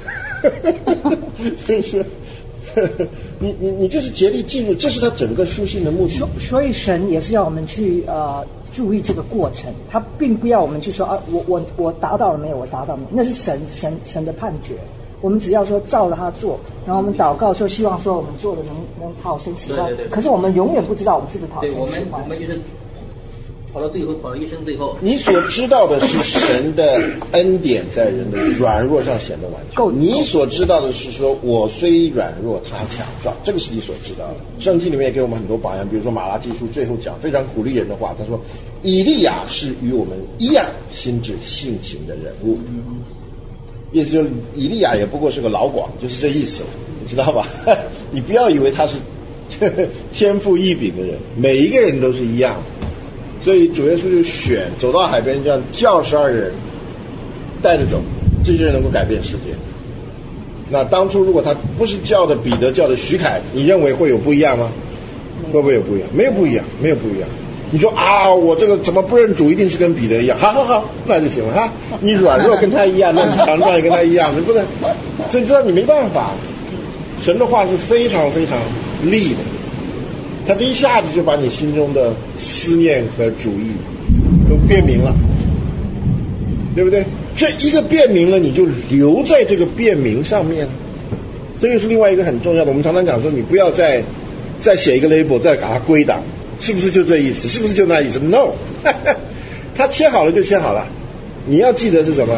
是不是？你就是竭力进入，这是他整个书信的目的。 所以神也是要我们去注意这个过程，他并不要我们去说我达到了没有，我达到没有，那是神的判决。我们只要说照着他做，然后我们祷告说希望说我们做的能讨神喜欢。 对。 可是我们永远不知道我们是不是讨神喜欢。 我们就是跑到最后，跑到一生最后。 你所知道的是神的恩典在人的软弱上显得完全。你所知道的是说，我虽软弱，他强壮，这个是你所知道的。圣经里面也给我们很多榜样，比如说马拉基书最后讲非常鼓励人的话，他说以利亚是与我们一样心智性情的人物。意思就是以利亚也不过是个老广，就是这意思，你知道吧？你不要以为他是天赋异禀的人，每一个人都是一样的。所以主耶稣就选走到海边，这样叫12人带着走，这些人能够改变世界。那当初如果他不是叫的彼得，叫的徐凯，你认为会有不一样吗？会不会有不一样？没有不一样，没有不一样。你说啊，我这个怎么不认主，一定是跟彼得一样？好，那就行了哈。你软弱跟他一样，那你强壮也跟他一样，你不能，所以知道你没办法。神的话是非常非常利的，他这一下子就把你心中的思念和主意都辨明了，对不对？这一个辨明了，你就留在这个辨明上面。这又是另外一个很重要的。我们常常讲说，你不要再写一个 label， 再把它归档。是不是就这意思？是不是就那意思 ？No， 他切好了就切好了。你要记得是什么？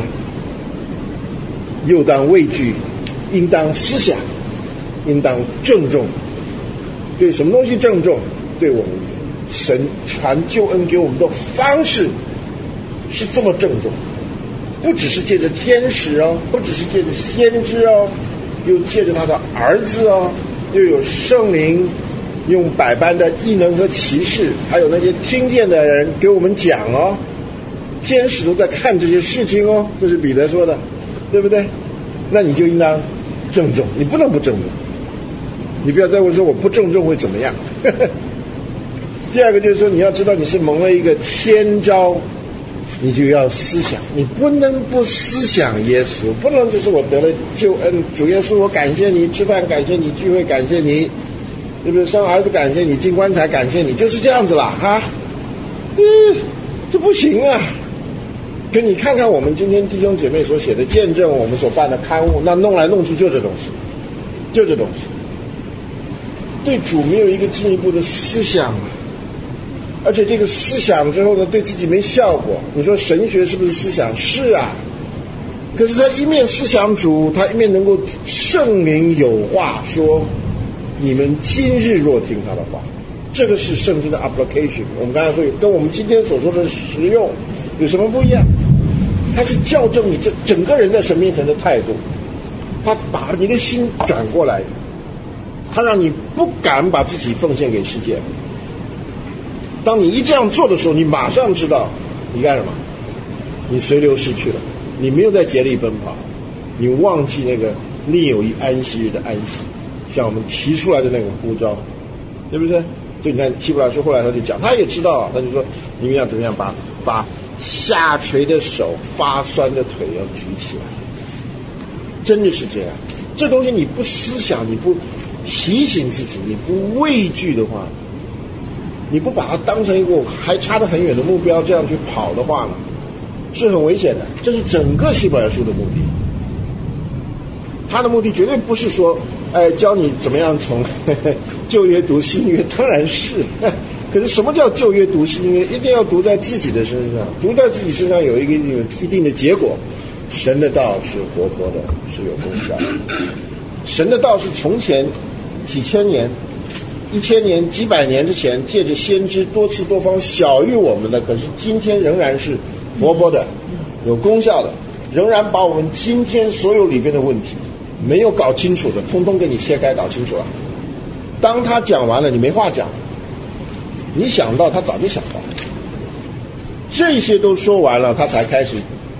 又当畏惧，应当思想，应当郑重。对什么东西郑重？对我们神传救恩给我们的方式是这么郑重，不只是借着天使哦，不只是借着先知哦，又借着他的儿子哦，又有圣灵。用百般的异能和奇事，还有那些听见的人给我们讲哦，天使都在看这些事情哦，这是彼得说的，对不对？那你就应当郑重，你不能不郑重，你不要再问说我不郑重会怎么样。第二个就是说，你要知道你是蒙了一个天召，你就要思想，你不能不思想耶稣，不能就是我得了救恩，主耶稣我感谢你，吃饭感谢你，聚会感谢你。对不对？生儿子感谢你，进棺材感谢你，就是这样子啦哈。这不行啊！可你看看我们今天弟兄姐妹所写的见证，我们所办的刊物，那弄来弄去就这东西，就这东西。对主没有一个进一步的思想，而且这个思想之后呢，对自己没效果。你说神学是不是思想？是啊。可是他一面思想主，他一面能够圣灵有话说。你们今日若听他的话，这个是圣经的 application。我们刚才说跟我们今天所说的实用有什么不一样？它是校正你这整个人在神面前的态度，他把你的心转过来，他让你不敢把自己奉献给世界。当你一这样做的时候，你马上知道你干什么，你随流逝去了，你没有在竭力奔跑，你忘记那个另有一安息日的安息。像我们提出来的那个呼召，对不对？所以你看希伯来书后来他就讲，他也知道，他就说你们要怎么样把下垂的手发酸的腿要举起来，真的是这样。这东西你不思想，你不提醒自己，你不畏惧的话，你不把它当成一个还差得很远的目标这样去跑的话呢，是很危险的。这是整个希伯来书的目的。他的目的绝对不是说教你怎么样从旧约读新约，当然是，可是什么叫旧约读新约？一定要读在自己的身上，读在自己身上有一定的结果。神的道是活泼的，是有功效的。神的道是从前几千年、1000年、几百年之前借着先知多次多方晓谕我们的，可是今天仍然是活泼的，有功效的，仍然把我们今天所有里边的问题没有搞清楚的，通通给你切开搞清楚了。当他讲完了，你没话讲，你想到他早就想到，这些都说完了，他才开始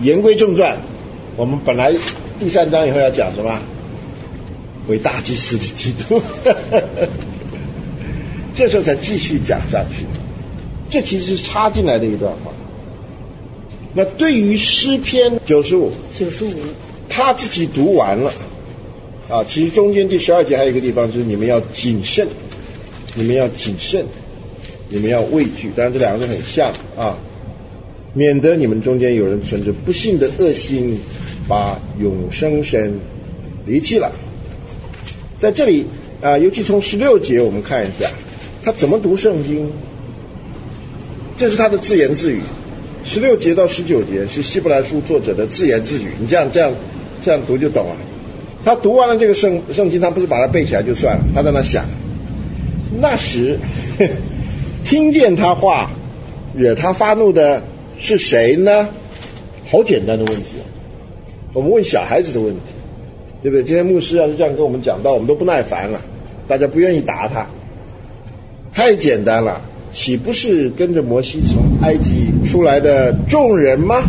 言归正传，我们本来第3章以后要讲什么？为大祭司的基督。这时候才继续讲下去，这其实是插进来的一段话。那对于诗篇95，他自己读完了啊，其实中间第12节还有一个地方就是你们要谨慎，你们要谨慎，你们要畏惧，当然这两个是很像啊，免得你们中间有人存着不信的恶心，把永生神离弃了。在这里啊，尤其从16节我们看一下他怎么读圣经，这是他的自言自语。16节到19节是希伯来书作者的自言自语，你这样读就懂了。他读完了这个圣经，他不是把它背起来就算了，他在那想，那时听见他话惹他发怒的是谁呢？好简单的问题，我们问小孩子的问题，对不对？今天牧师要是这样跟我们讲到，我们都不耐烦了，大家不愿意答他，太简单了，岂不是跟着摩西从埃及出来的众人吗？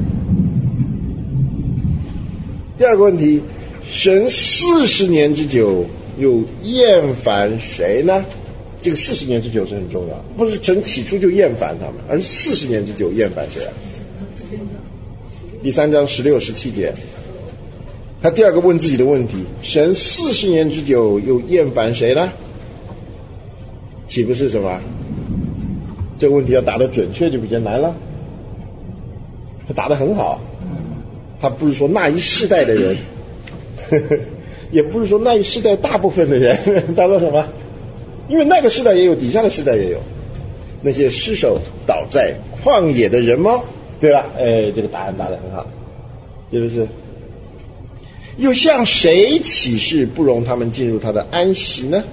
第二个问题，神40年之久又厌烦谁呢？这个40年之久是很重要，不是神起初就厌烦他们，而是40年之久厌烦谁啊？第3章16、17节，他第二个问自己的问题，神40年之久又厌烦谁呢？岂不是什么？这个问题要答得准确就比较难了。他答得很好，他不是说那一世代的人，也不是说那一世代大部分的人，他说什么？因为那个世代也有，底下的世代也有，那些失手倒在旷野的人吗？对吧？这个答案答得很好，是不是？又向谁起誓不容他们进入他的安息呢？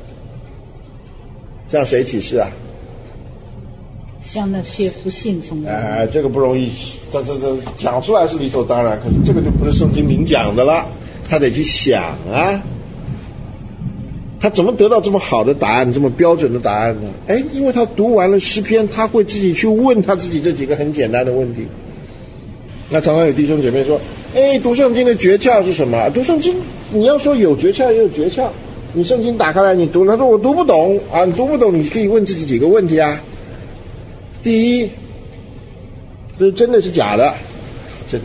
向谁起誓啊？ 向那些不信从的人。 这个不容易，这讲出来是理所当然，可是这个就不是圣经明讲的了，他得去想啊。他怎么得到这么好的答案，这么标准的答案呢？因为他读完了诗篇，他会自己去问他自己这几个很简单的问题。那常常有弟兄姐妹说，读圣经的诀窍是什么？读圣经你要说有诀窍也有诀窍，你圣经打开来你读，他说我读不懂啊，你读不懂，你可以问自己几个问题啊。第一，这真的是假的？真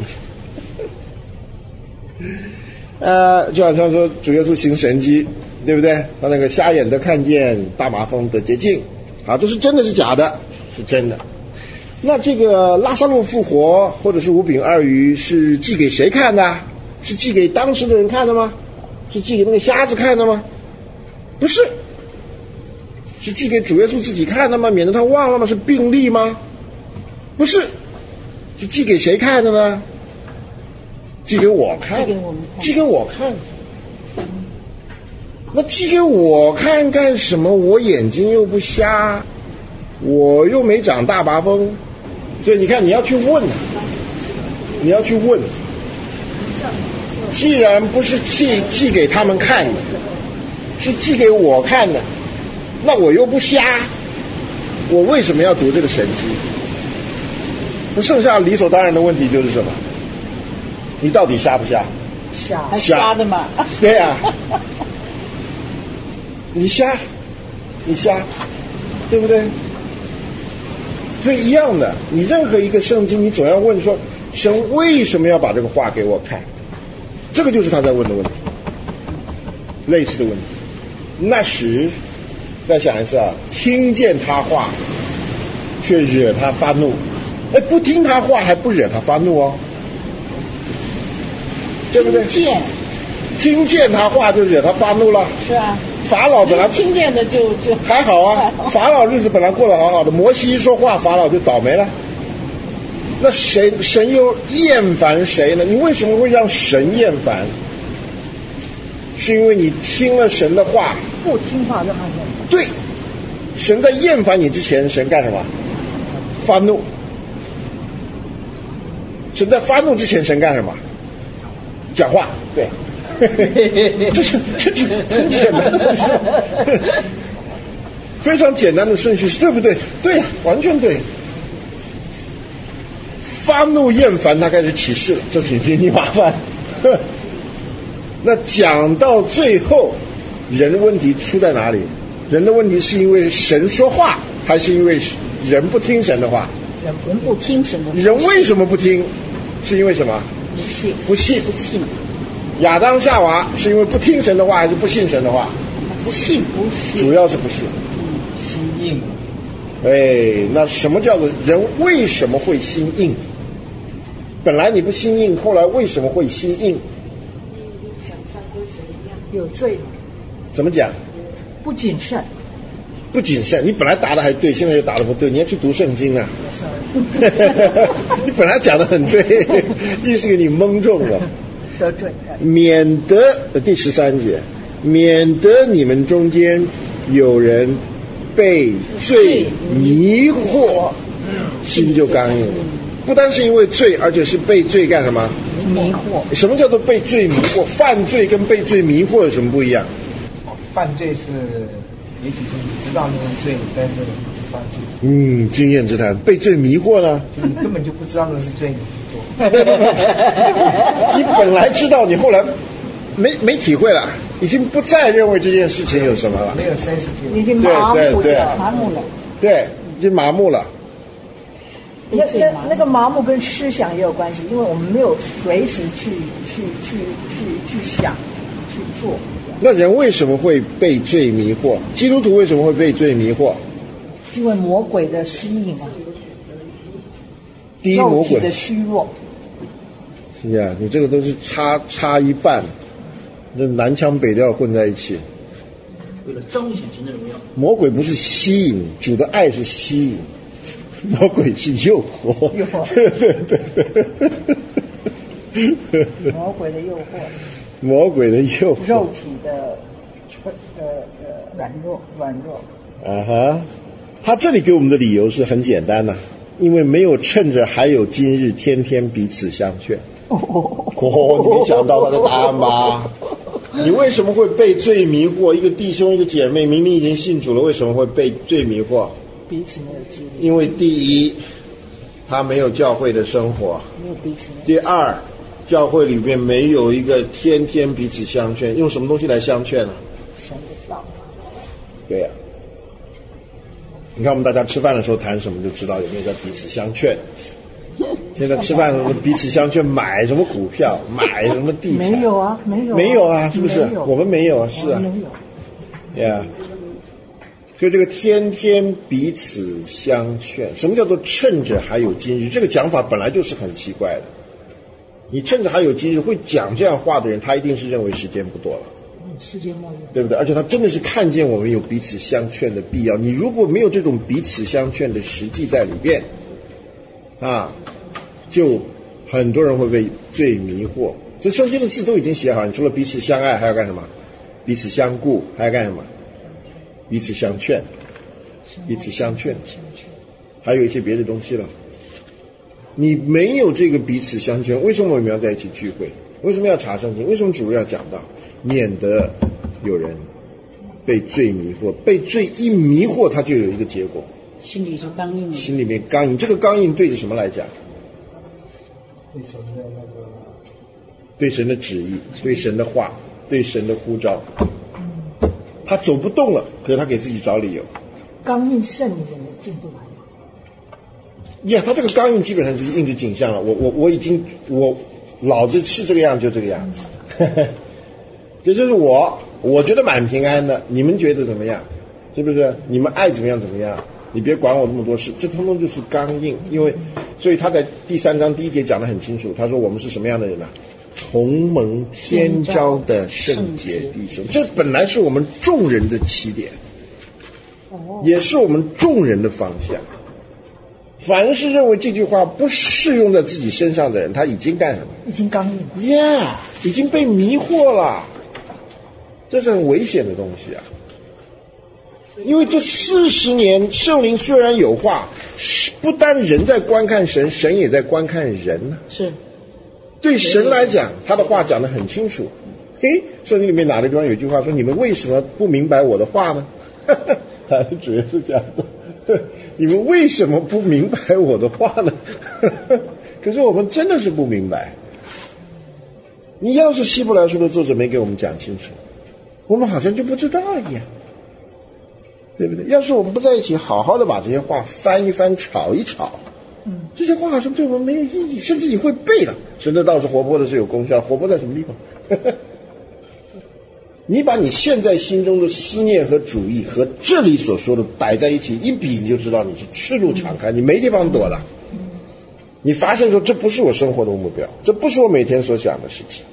的。就好像说主耶稣行神迹，对不对？他那个瞎眼的看见，大麻风得洁净，啊，这是真的是假的？是真的。那这个拉撒路复活或者是5饼2鱼是寄给谁看的？是寄给当时的人看的吗？是寄给那个瞎子看的吗？不是。是寄给主耶稣自己看的吗？免得他忘了吗？是病例吗？不是。是寄给谁看的呢？寄给我看。寄给我看。那寄给我看干什么？我眼睛又不瞎，我又没长大麻风，所以你看，你要去问，你要去问。既然不是寄给他们看的，是寄给我看的，那我又不瞎，我为什么要读这个神迹？那剩下理所当然的问题就是什么？你到底瞎不瞎？ 瞎的嘛。 对啊。你瞎，对不对？所以一样的，你任何一个圣经，你总要问说，神为什么要把这个话给我看？这个就是他在问的问题，类似的问题。那时，再想一次啊，听见他话，却惹他发怒。不听他话还不惹他发怒哦，对不对？听见他话就惹他发怒了。 是啊。 法老本来听见的就还好啊，法老日子本来过得好好的，摩西一说话，法老就倒霉了。那神又厌烦谁呢？你为什么会让神厌烦？是因为你听了神的话， 不听话让他厌烦。 对，神在厌烦你之前，神干什么？发怒。神在发怒之前，神干什么？讲话。对。这很简单的东西，非常简单的顺序，对不对？对呀，完全对。发发怒厌烦，他开始起誓了，这请经济麻烦。那讲到最后，人问题出在哪里？人的问题是因为神说话，还是因为人不听神的话？ 人不听神的话。 人为什么不听？是因为什么？不信。亚当夏娃是因为不听神的话，还是不信神的话？ 不信。 主要是不信。 心硬。 那什么叫做人为什么会心硬？本来你不心硬，后来为什么会心硬？ 想像跟谁一样？ 有罪。 怎么讲？ 不谨慎。 不谨慎，你本来答的还对，现在又答的不对，你要去读圣经啊。你本来讲的很对，又是给你蒙中了。 得罪。 免得第13节，免得你们中间有人被罪迷惑，心就刚硬了。不单是因为罪，而且是被罪干什么？ 迷惑。 什么叫做被罪迷惑？犯罪跟被罪迷惑有什么不一样？ 犯罪是，也许是你知道那是罪，但是不犯罪。 经验之谈。被罪迷惑呢？ 就你根本就不知道那是罪，你去做。 你本来知道，你后来没体会了，已经不再认为这件事情有什么了， 没有sensitive， 已经麻木了。 对，已经麻木了。 那个麻木跟思想也有关系，因为我们没有随时去想去做。 那人为什么会被罪迷惑？基督徒为什么会被罪迷惑？ 因为魔鬼的吸引啊。 第一，魔鬼的虚弱。 是呀，你这个都是差一半，这南腔北调混在一起。 为了彰显神的荣耀。 魔鬼不是吸引，主的爱是吸引，魔鬼是诱惑。 诱惑。魔鬼的诱惑。 魔鬼的诱惑。 肉体的软弱。 他这里给我们的理由是很简单的，因为没有趁着还有今日，天天彼此相劝。你没想到他的答案吧？你为什么会被罪迷惑？一个弟兄一个姐妹明明已经信主了，为什么会被罪迷惑？ 彼此没有激励。 因为第一，他没有教会的生活； 没有彼此。 第二，教会里面没有一个天天彼此相劝。用什么东西来相劝呢？ 神的道。 对呀。你看我们大家吃饭的时候谈什么就知道有没有在彼此相劝。现在吃饭的时候彼此相劝，买什么股票，买什么地产？ 没有啊， 是不是？我们没有啊，是啊， 没有。 呀，所以这个天天彼此相劝，什么叫做趁着还有今日？这个讲法本来就是很奇怪的。你趁着还有今日会讲这样话的人，他一定是认为时间不多了。 世界末日， 对不对？而且他真的是看见我们有彼此相劝的必要。你如果没有这种彼此相劝的实际在里边就很多人会被罪迷惑。这圣经的字都已经写好，你除了彼此相爱还要干什么？彼此相顾还要干什么？彼此相劝，彼此相劝，还有一些别的东西了。你没有这个彼此相劝，为什么我们要在一起聚会？为什么要查圣经？为什么主要讲到免得有人被罪迷惑？被罪一迷惑，他就有一个结果， 心里就刚硬了。 心里面刚硬，这个刚硬对着什么来讲？对神的旨意，对神的话，对神的呼召。他走不动了，可是他给自己找理由。 刚硬圣灵也进不来。 他这个刚硬基本上就是硬着景象了。我老子是这个样就这个样子。这就是我觉得蛮平安的，你们觉得怎么样？是不是？你们爱怎么样怎么样？你别管我那么多事，这通通就是刚硬。所以他在第3章第1节讲得很清楚，他说我们是什么样的人呢？同蒙天召的圣洁弟兄。这本来是我们众人的起点，也是我们众人的方向。凡是认为这句话不适用在自己身上的人，他已经干什么？ 已经刚硬了。 已经被迷惑了。这是很危险的东西啊。因为这40年圣灵虽然有话，不单人在观看神，神也在观看人呢。 是。 对神来讲，他的话讲得很清楚。圣经里面哪个地方有句话说，你们为什么不明白我的话呢？他主要是这样的。你们为什么不明白我的话呢？ 可是我们真的是不明白。你要是希伯来书的作者没给我们讲清楚，我们好像就不知道一样，对不对？要是我们不在一起好好的把这些话翻一翻炒一炒，这些话好像对我们没有意义，甚至你会背了。神的道是活泼的，是有功效，活泼在什么地方？你把你现在心中的思念和主意和这里所说的摆在一起一比，你就知道你是赤露敞开，你没地方躲了。你发现说这不是我生活的目标，这不是我每天所想的事情。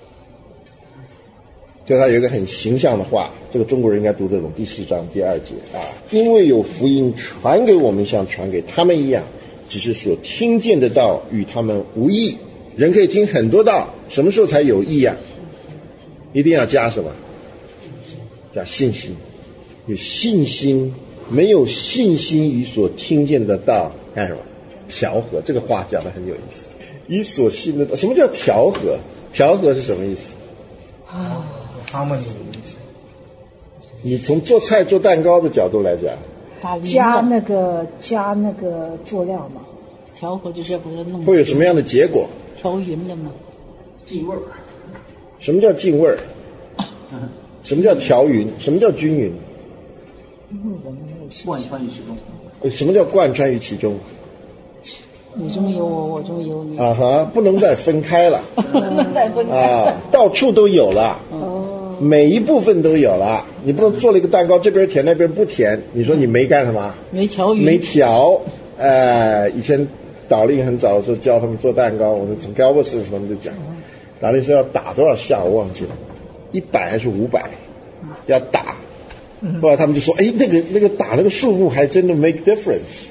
就他有一个很形象的话，这个中国人应该读得懂，第4章第2节啊，因为有福音传给我们，像传给他们一样，只是所听见的道与他们无异。人可以听很多道，什么时候才有益啊？一定要加什么？加信心。有信心，没有信心与所听见的道干什么？调和。这个话讲得很有意思。与所信的道，什么叫调和？调和是什么意思？ harmony 的意思。 你从做菜做蛋糕的角度来讲， 加那个佐料嘛， 调和就是要把它弄。 会有什么样的结果？ 调匀了吗？ 进味儿。 什么叫进味儿？什么叫调匀？什么叫均匀？ 贯穿于其中。 什么叫贯穿于其中？ 你中有我，我中有你。 啊哈，不能再分开了。到处都有了。每一部分都有了。你不能做了一个蛋糕，这边甜那边不甜，你说你没干什么？ 没调匀。 没调。以前导令很早的时候教他们做蛋糕，我们从高博士的时候就讲，导令说要打多少下我忘记了，100还是500，要打。后来他们就说，那个打那个数目还真的 make difference。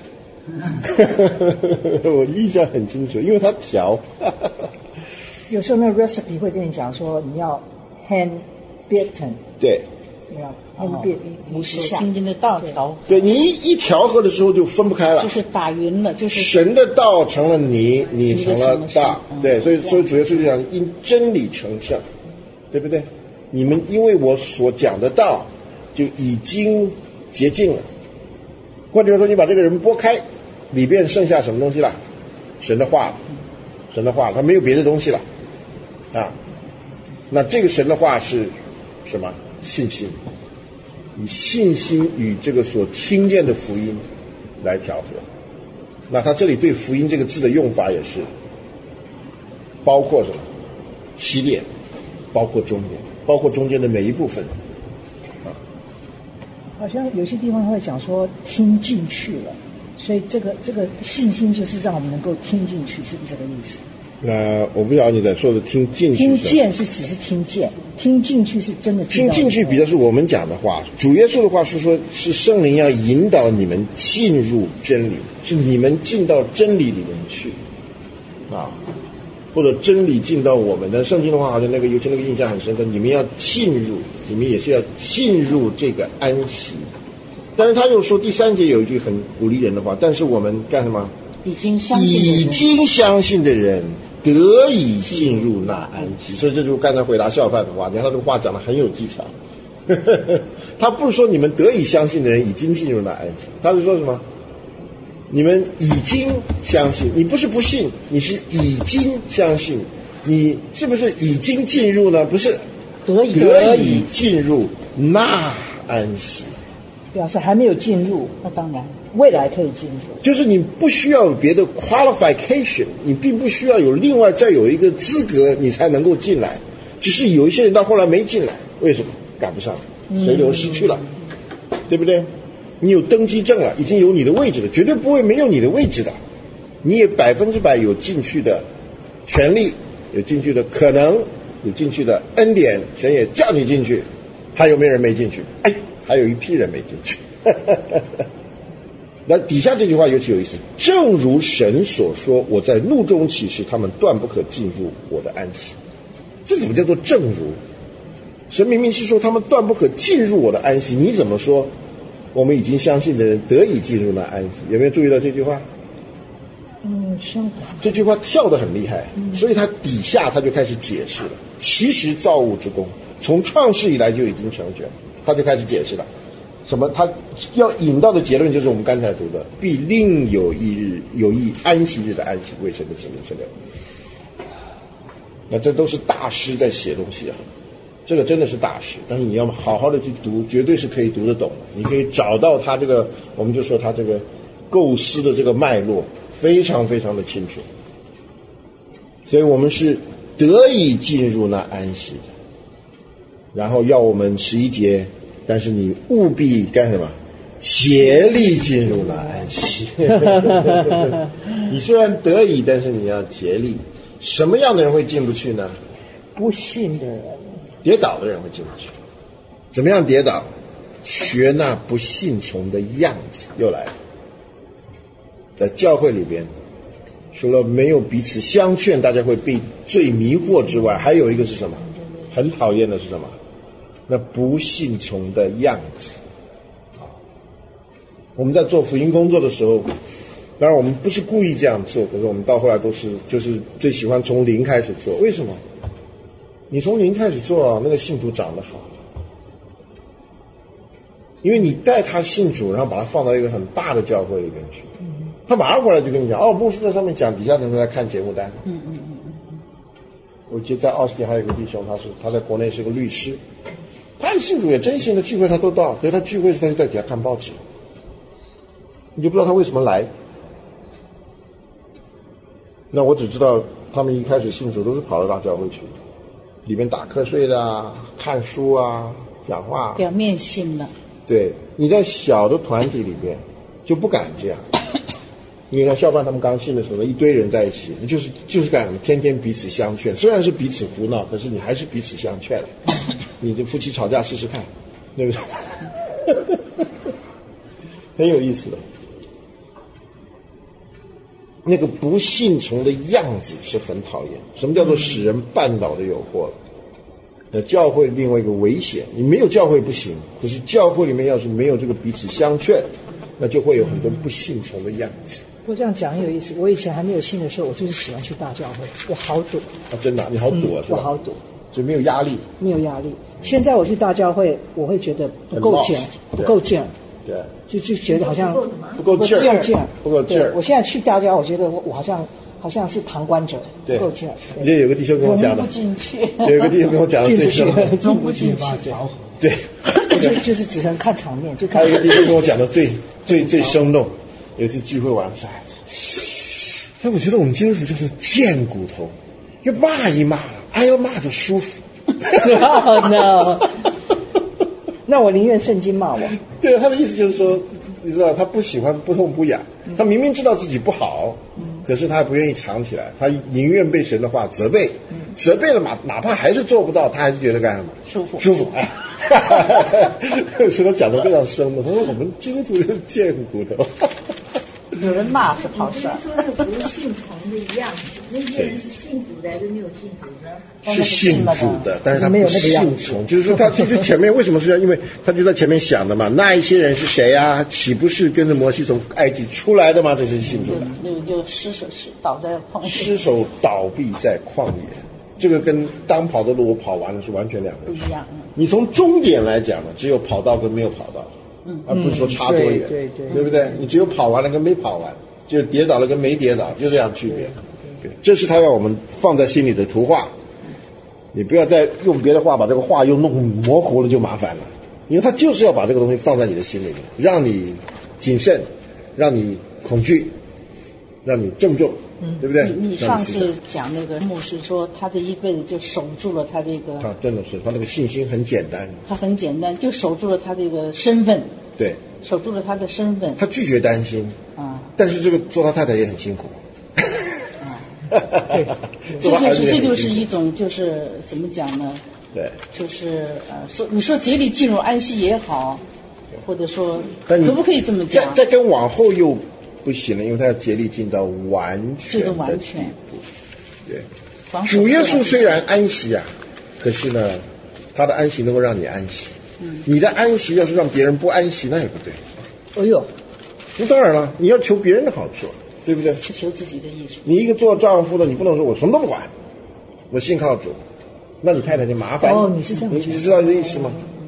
我印象很清楚，因为他调。 有时候那个 recipe 会跟你讲说你要 hand beaten， 对， 你要 hand beaten 50下， 听见的道调。 对，你一调和的时候就分不开了， 就是打匀了，就是神的道成了你成了道，对，所以主耶稣就讲因真理成圣，对不对？你们因为我所讲的道就已经洁净了。换句话说，你把这个人拨开，里边剩下什么东西了？神的话，神的话，他没有别的东西了啊。那这个神的话是什么？信心，以信心与这个所听见的福音来调和。那他这里对福音这个字的用法也是包括什么？起点，包括中间，包括中间的每一部分。 好像有些地方会讲说听进去了，所以这个信心就是让我们能够听进去，是不是这个意思？ 我不晓得你在说的听进去。听见是只是听见，听进去是真的知道。 听进去比较是我们讲的话，主耶稣的话是说，是圣灵要引导你们进入真理，是你们进到真理里面去啊，或者真理进到我们的圣经的话，好像尤其那个印象很深刻，你们要进入，你们也是要进入这个安息。但是他又说第3节有一句很鼓励人的话，但是我们干什么？ 已经相信的人得以进入那安息。所以这就是刚才回答笑范的话，你看他这个话讲得很有技巧。他不是说你们得以相信的人已经进入那安息，他是说什么？你们已经相信，你不是不信，你是已经相信。你是不是已经进入呢？不是，得以进入那安息。 表示还没有进入，那当然未来可以进入。 就是你不需要有别的 qualification， 你并不需要有另外再有一个资格你才能够进来，只是有一些人到后来没进来，为什么？赶不上，随流失去了，对不对？你有登记证了，已经有你的位置了，绝对不会没有你的位置的，你也100%有进去的权利，有进去的可能，有进去的恩典，神也叫你进去。还有没有人没进去？还有一批人没进去。那底下这句话尤其有意思，正如神所说，我在怒中起誓，他们断不可进入我的安息。这怎么叫做正如？神明明是说他们断不可进入我的安息，你怎么说我们已经相信的人得以进入那安息？有没有注意到这句话？这句话跳得很厉害，所以他底下他就开始解释了。其实造物之功从创世以来就已经成全，他就开始解释了。 什么？他要引到的结论就是我们刚才读的，必另有一日有一安息日的安息，为神的子民所留。那这都是大师在写东西啊，这个真的是大师，但是你要好好的去读，绝对是可以读得懂的。你可以找到他这个，我们就说他这个构思的这个脉络，非常非常的清楚。所以我们是得以进入那安息的。然后要我们11节，但是你务必干什么？竭力进入那安息。你虽然得以，但是你要竭力。什么样的人会进不去呢？ 不信的人， 跌倒的人会进不去。怎么样跌倒？学那不信从的样子。又来了，在教会里边，除了没有彼此相劝，大家会被罪迷惑之外，还有一个是什么？很讨厌的是什么？那不信从的样子。我们在做福音工作的时候，当然我们不是故意这样做，可是我们到后来都是就是最喜欢从零开始做。为什么？你从零开始做啊，那个信徒长得好，因为你带他信主，然后把他放到一个很大的教会里面去，他马上回来就跟你讲，牧师在上面讲，底下人都在看节目单。我记得在奥斯汀还有一个弟兄，他在国内是个律师，他信主也真信的聚会他都到，可是他聚会时他就在底下看报纸，你就不知道他为什么来。那我只知道他们一开始信主都是跑到大教会去，里面打瞌睡的啊，看书啊，讲话， 表面信了。 对，你在小的团体里边就不敢这样。你看校办他们刚信的时候，一堆人在一起，就是干什么？天天彼此相劝，虽然是彼此胡闹，可是你还是彼此相劝。你的夫妻吵架试试看，对不对？很有意思的。那个不信从的样子是很讨厌。什么叫做使人绊倒的有祸？教会另外一个危险，你没有教会不行，可是教会里面要是没有这个彼此相劝，那就会有很多不信从的样子。 不过这样讲很有意思。我以前还没有信的时候，我就是喜欢去大教会，我好躲啊！真的，你好躲是吧？ 我好躲， 所以没有压力。 没有压力。现在我去大教会，我会觉得不够劲，不够劲。 对， 就觉得好像不够劲儿，不够劲儿。 我现在去大教，我觉得我好像是旁观者，不够劲儿。 你这有个弟兄跟我讲的， 融不进去。 有个弟兄跟我讲的最深， 进不进去， 对， 就是只能看场面，就看。 还有一个弟兄跟我讲的最生动，有一次聚会完赛，哎，我觉得我们基督徒就是贱骨头，要骂一骂，哎呦骂就舒服。 Oh no！ 那我宁愿圣经骂我。 对，他的意思就是说，你知道他不喜欢不痛不痒，他明明知道自己不好，可是他也不愿意藏起来，他宁愿被神的话责备，责备了哪怕还是做不到，他还是觉得干什么舒服。所以他讲的非常生动，他说我们基督徒是贱骨头。 有人骂是好事。 说的不是信从的样子，那些人是信主的还是没有信主的？ 是信主的，但是他不信从，就是说他就是前面为什么是这样？因为他就在前面想的嘛，那一些人是谁啊？岂不是跟着摩西从埃及出来的吗？这是信主的。 就失手倒在旷野， 失手倒闭在旷野，这个跟当跑的路我跑完了是完全两回事。 不一样。 你从终点来讲呢，只有跑到跟没有跑到。而不是说差多远，对不对？你只有跑完了跟没跑完，只有跌倒了跟没跌倒，就这样区别。这是他要我们放在心里的图画，你不要再用别的话把这个话又弄模糊了就麻烦了，因为他就是要把这个东西放在你的心里面，让你谨慎，让你恐惧，让你郑重，对不对？ 你上次讲那个牧师说，他这一辈子就守住了他这个， 他真的是他那个信心很简单， 他很简单，就守住了他这个身份， 对， 守住了他的身份， 他拒绝担心啊，但是这个做他太太也很辛苦。 对，这就是一种就是怎么讲呢？ 对， 就是说你说竭力进入安息也好，或者说可不可以这么讲？ 再跟往后又不行了，因为他要竭力进到完全的地步。对，主耶稣虽然安息啊，可是呢，他的安息能够让你安息。你的安息要是让别人不安息，那也不对。 哎呦， 那当然了，你要求别人的好处，对不对？ 是求自己的益处。 你一个做丈夫的，你不能说我什么都不管，我信靠主，那你太太就麻烦。 哦，你是这样， 你知道这意思吗？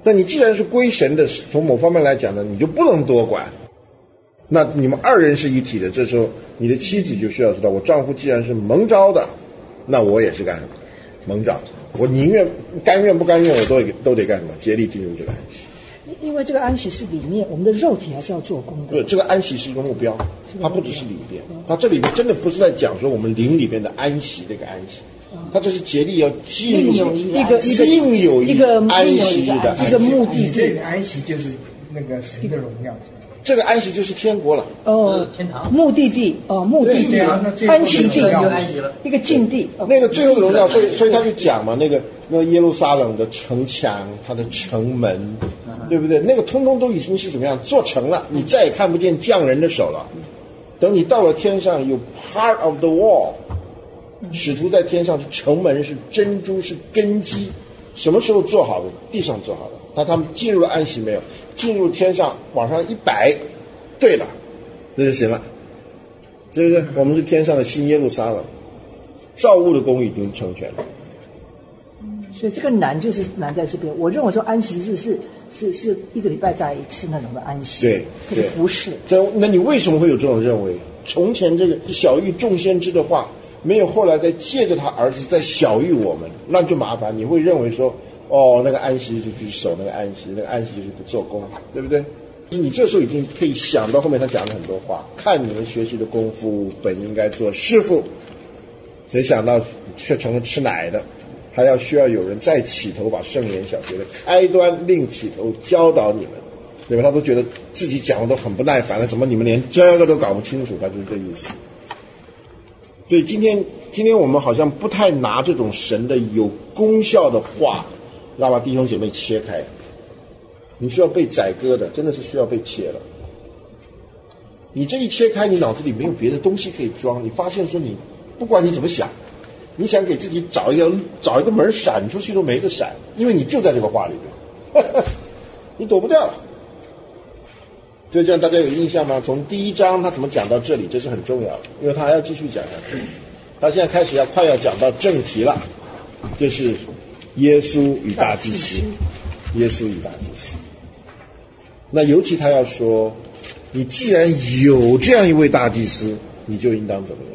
但你既然是归神的，从某方面来讲呢，你就不能多管。那你们二人是一体的，这时候你的妻子就需要知道，我丈夫既然是蒙召的，那我也是干什么？蒙召，我宁愿甘愿不甘愿，我都得干什么？竭力进入这个安息。 因为这个安息是里面，我们的肉体还是要做工的。 对，这个安息是一个目标，它不只是里边，它这里面真的不是在讲说我们灵里面的安息这个安息，它这是竭力要进入一个安息的一个目的地。 这个安息就是那个神的荣耀。 这个安息就是天国了。 天堂。 目的地目的地，安息地，一个境地。 那个最后的荣耀，所以他就讲嘛，那个耶路撒冷的城墙，它的城门，对不对？那个通通都已经是怎么样做成了，你再也看不见匠人的手了。等你到了天上，有 part of the wall， 使徒在天上是城门，是珍珠，是根基。什么时候做好的？地上做好的。他们进入了安息没有？进入天上往上一摆，对了，这就行了，是不是？我们是天上的新耶路撒冷，造物的功已经成全了。 所以这个难就是难在这边。我认为说安息日是一个礼拜再一次那种的安息， 对， 可是不是。 那你为什么会有这种认为？从前这个小玉众先知的话，没有后来再借着他儿子再小玉我们，那就麻烦。你会认为说，那个安息就去守那个安息，那个安息就是不做工，对不对？你这时候已经可以想到后面他讲了很多话，看你们学习的功夫本应该做师傅，谁想到却成了吃奶的，还需要有人再起头把圣言小学的开端另起头教导你们，对吧？他都觉得自己讲的都很不耐烦了，怎么你们连这个都搞不清楚？他就是这意思。对，今天我们好像不太拿这种神的有功效的话要把弟兄姐妹切开，你需要被宰割的，真的是需要被切了。你这一切开，你脑子里没有别的东西可以装，你发现说你不管你怎么想，你想给自己找一个门闪出去都没得闪，因为你就在这个话里面你躲不掉了。就这样，大家有印象吗？从第一章他怎么讲到这里，这是很重要的，因为他还要继续讲下去。他现在开始快要讲到正题了，就是耶稣与大祭司。耶稣与大祭司。那尤其他要说，你既然有这样一位大祭司，你就应当怎么样？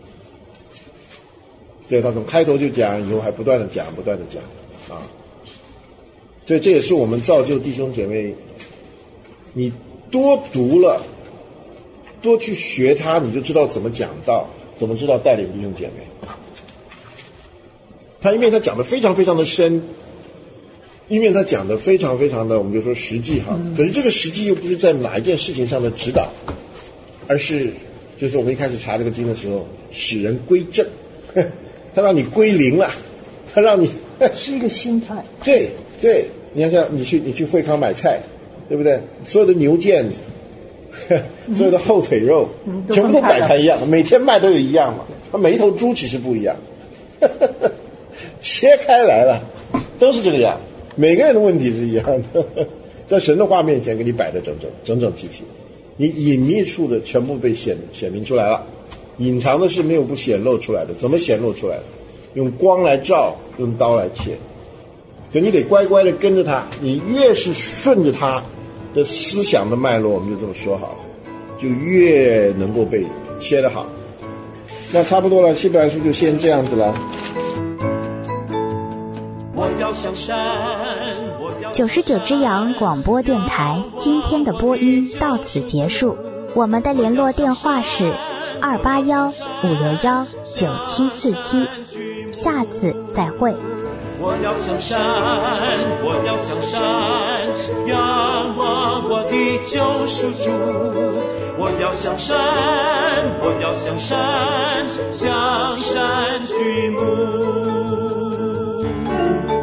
所以他从开头就讲，以后还不断的讲啊。所以这也是我们造就弟兄姐妹，你多读了，多去学他，你就知道怎么讲道，怎么知道带领弟兄姐妹。他一面他讲的非常非常的深，一面他讲的非常非常的，我们就说实际哈。可是这个实际又不是在哪一件事情上的指导，而是就是我们一开始查这个经的时候，使人归正，他让你归零了，他让你是一个心态。 对，你看像你去惠康买菜，对不对？所有的牛腱子，所有的后腿肉，全部都摆盘一样，每天卖都有一样嘛。每一头猪其实不一样，切开来了，都是这个样。每个人的问题是一样的，在神的话面前给你摆的整齐齐，你隐秘处的全部被显明出来了，隐藏的是没有不显露出来的。怎么显露出来的？用光来照，用刀来切。所以你得乖乖的跟着他，你越是顺着他的思想的脉络，我们就这么说好了，就越能够被切得好。那差不多了，希伯来书就先这样子了。 99只羊广播电台今天的播音到此结束，我们的联络电话是281-561-9747，下次再会。 我要向山，仰望我的救赎主。我要向山，向山举目。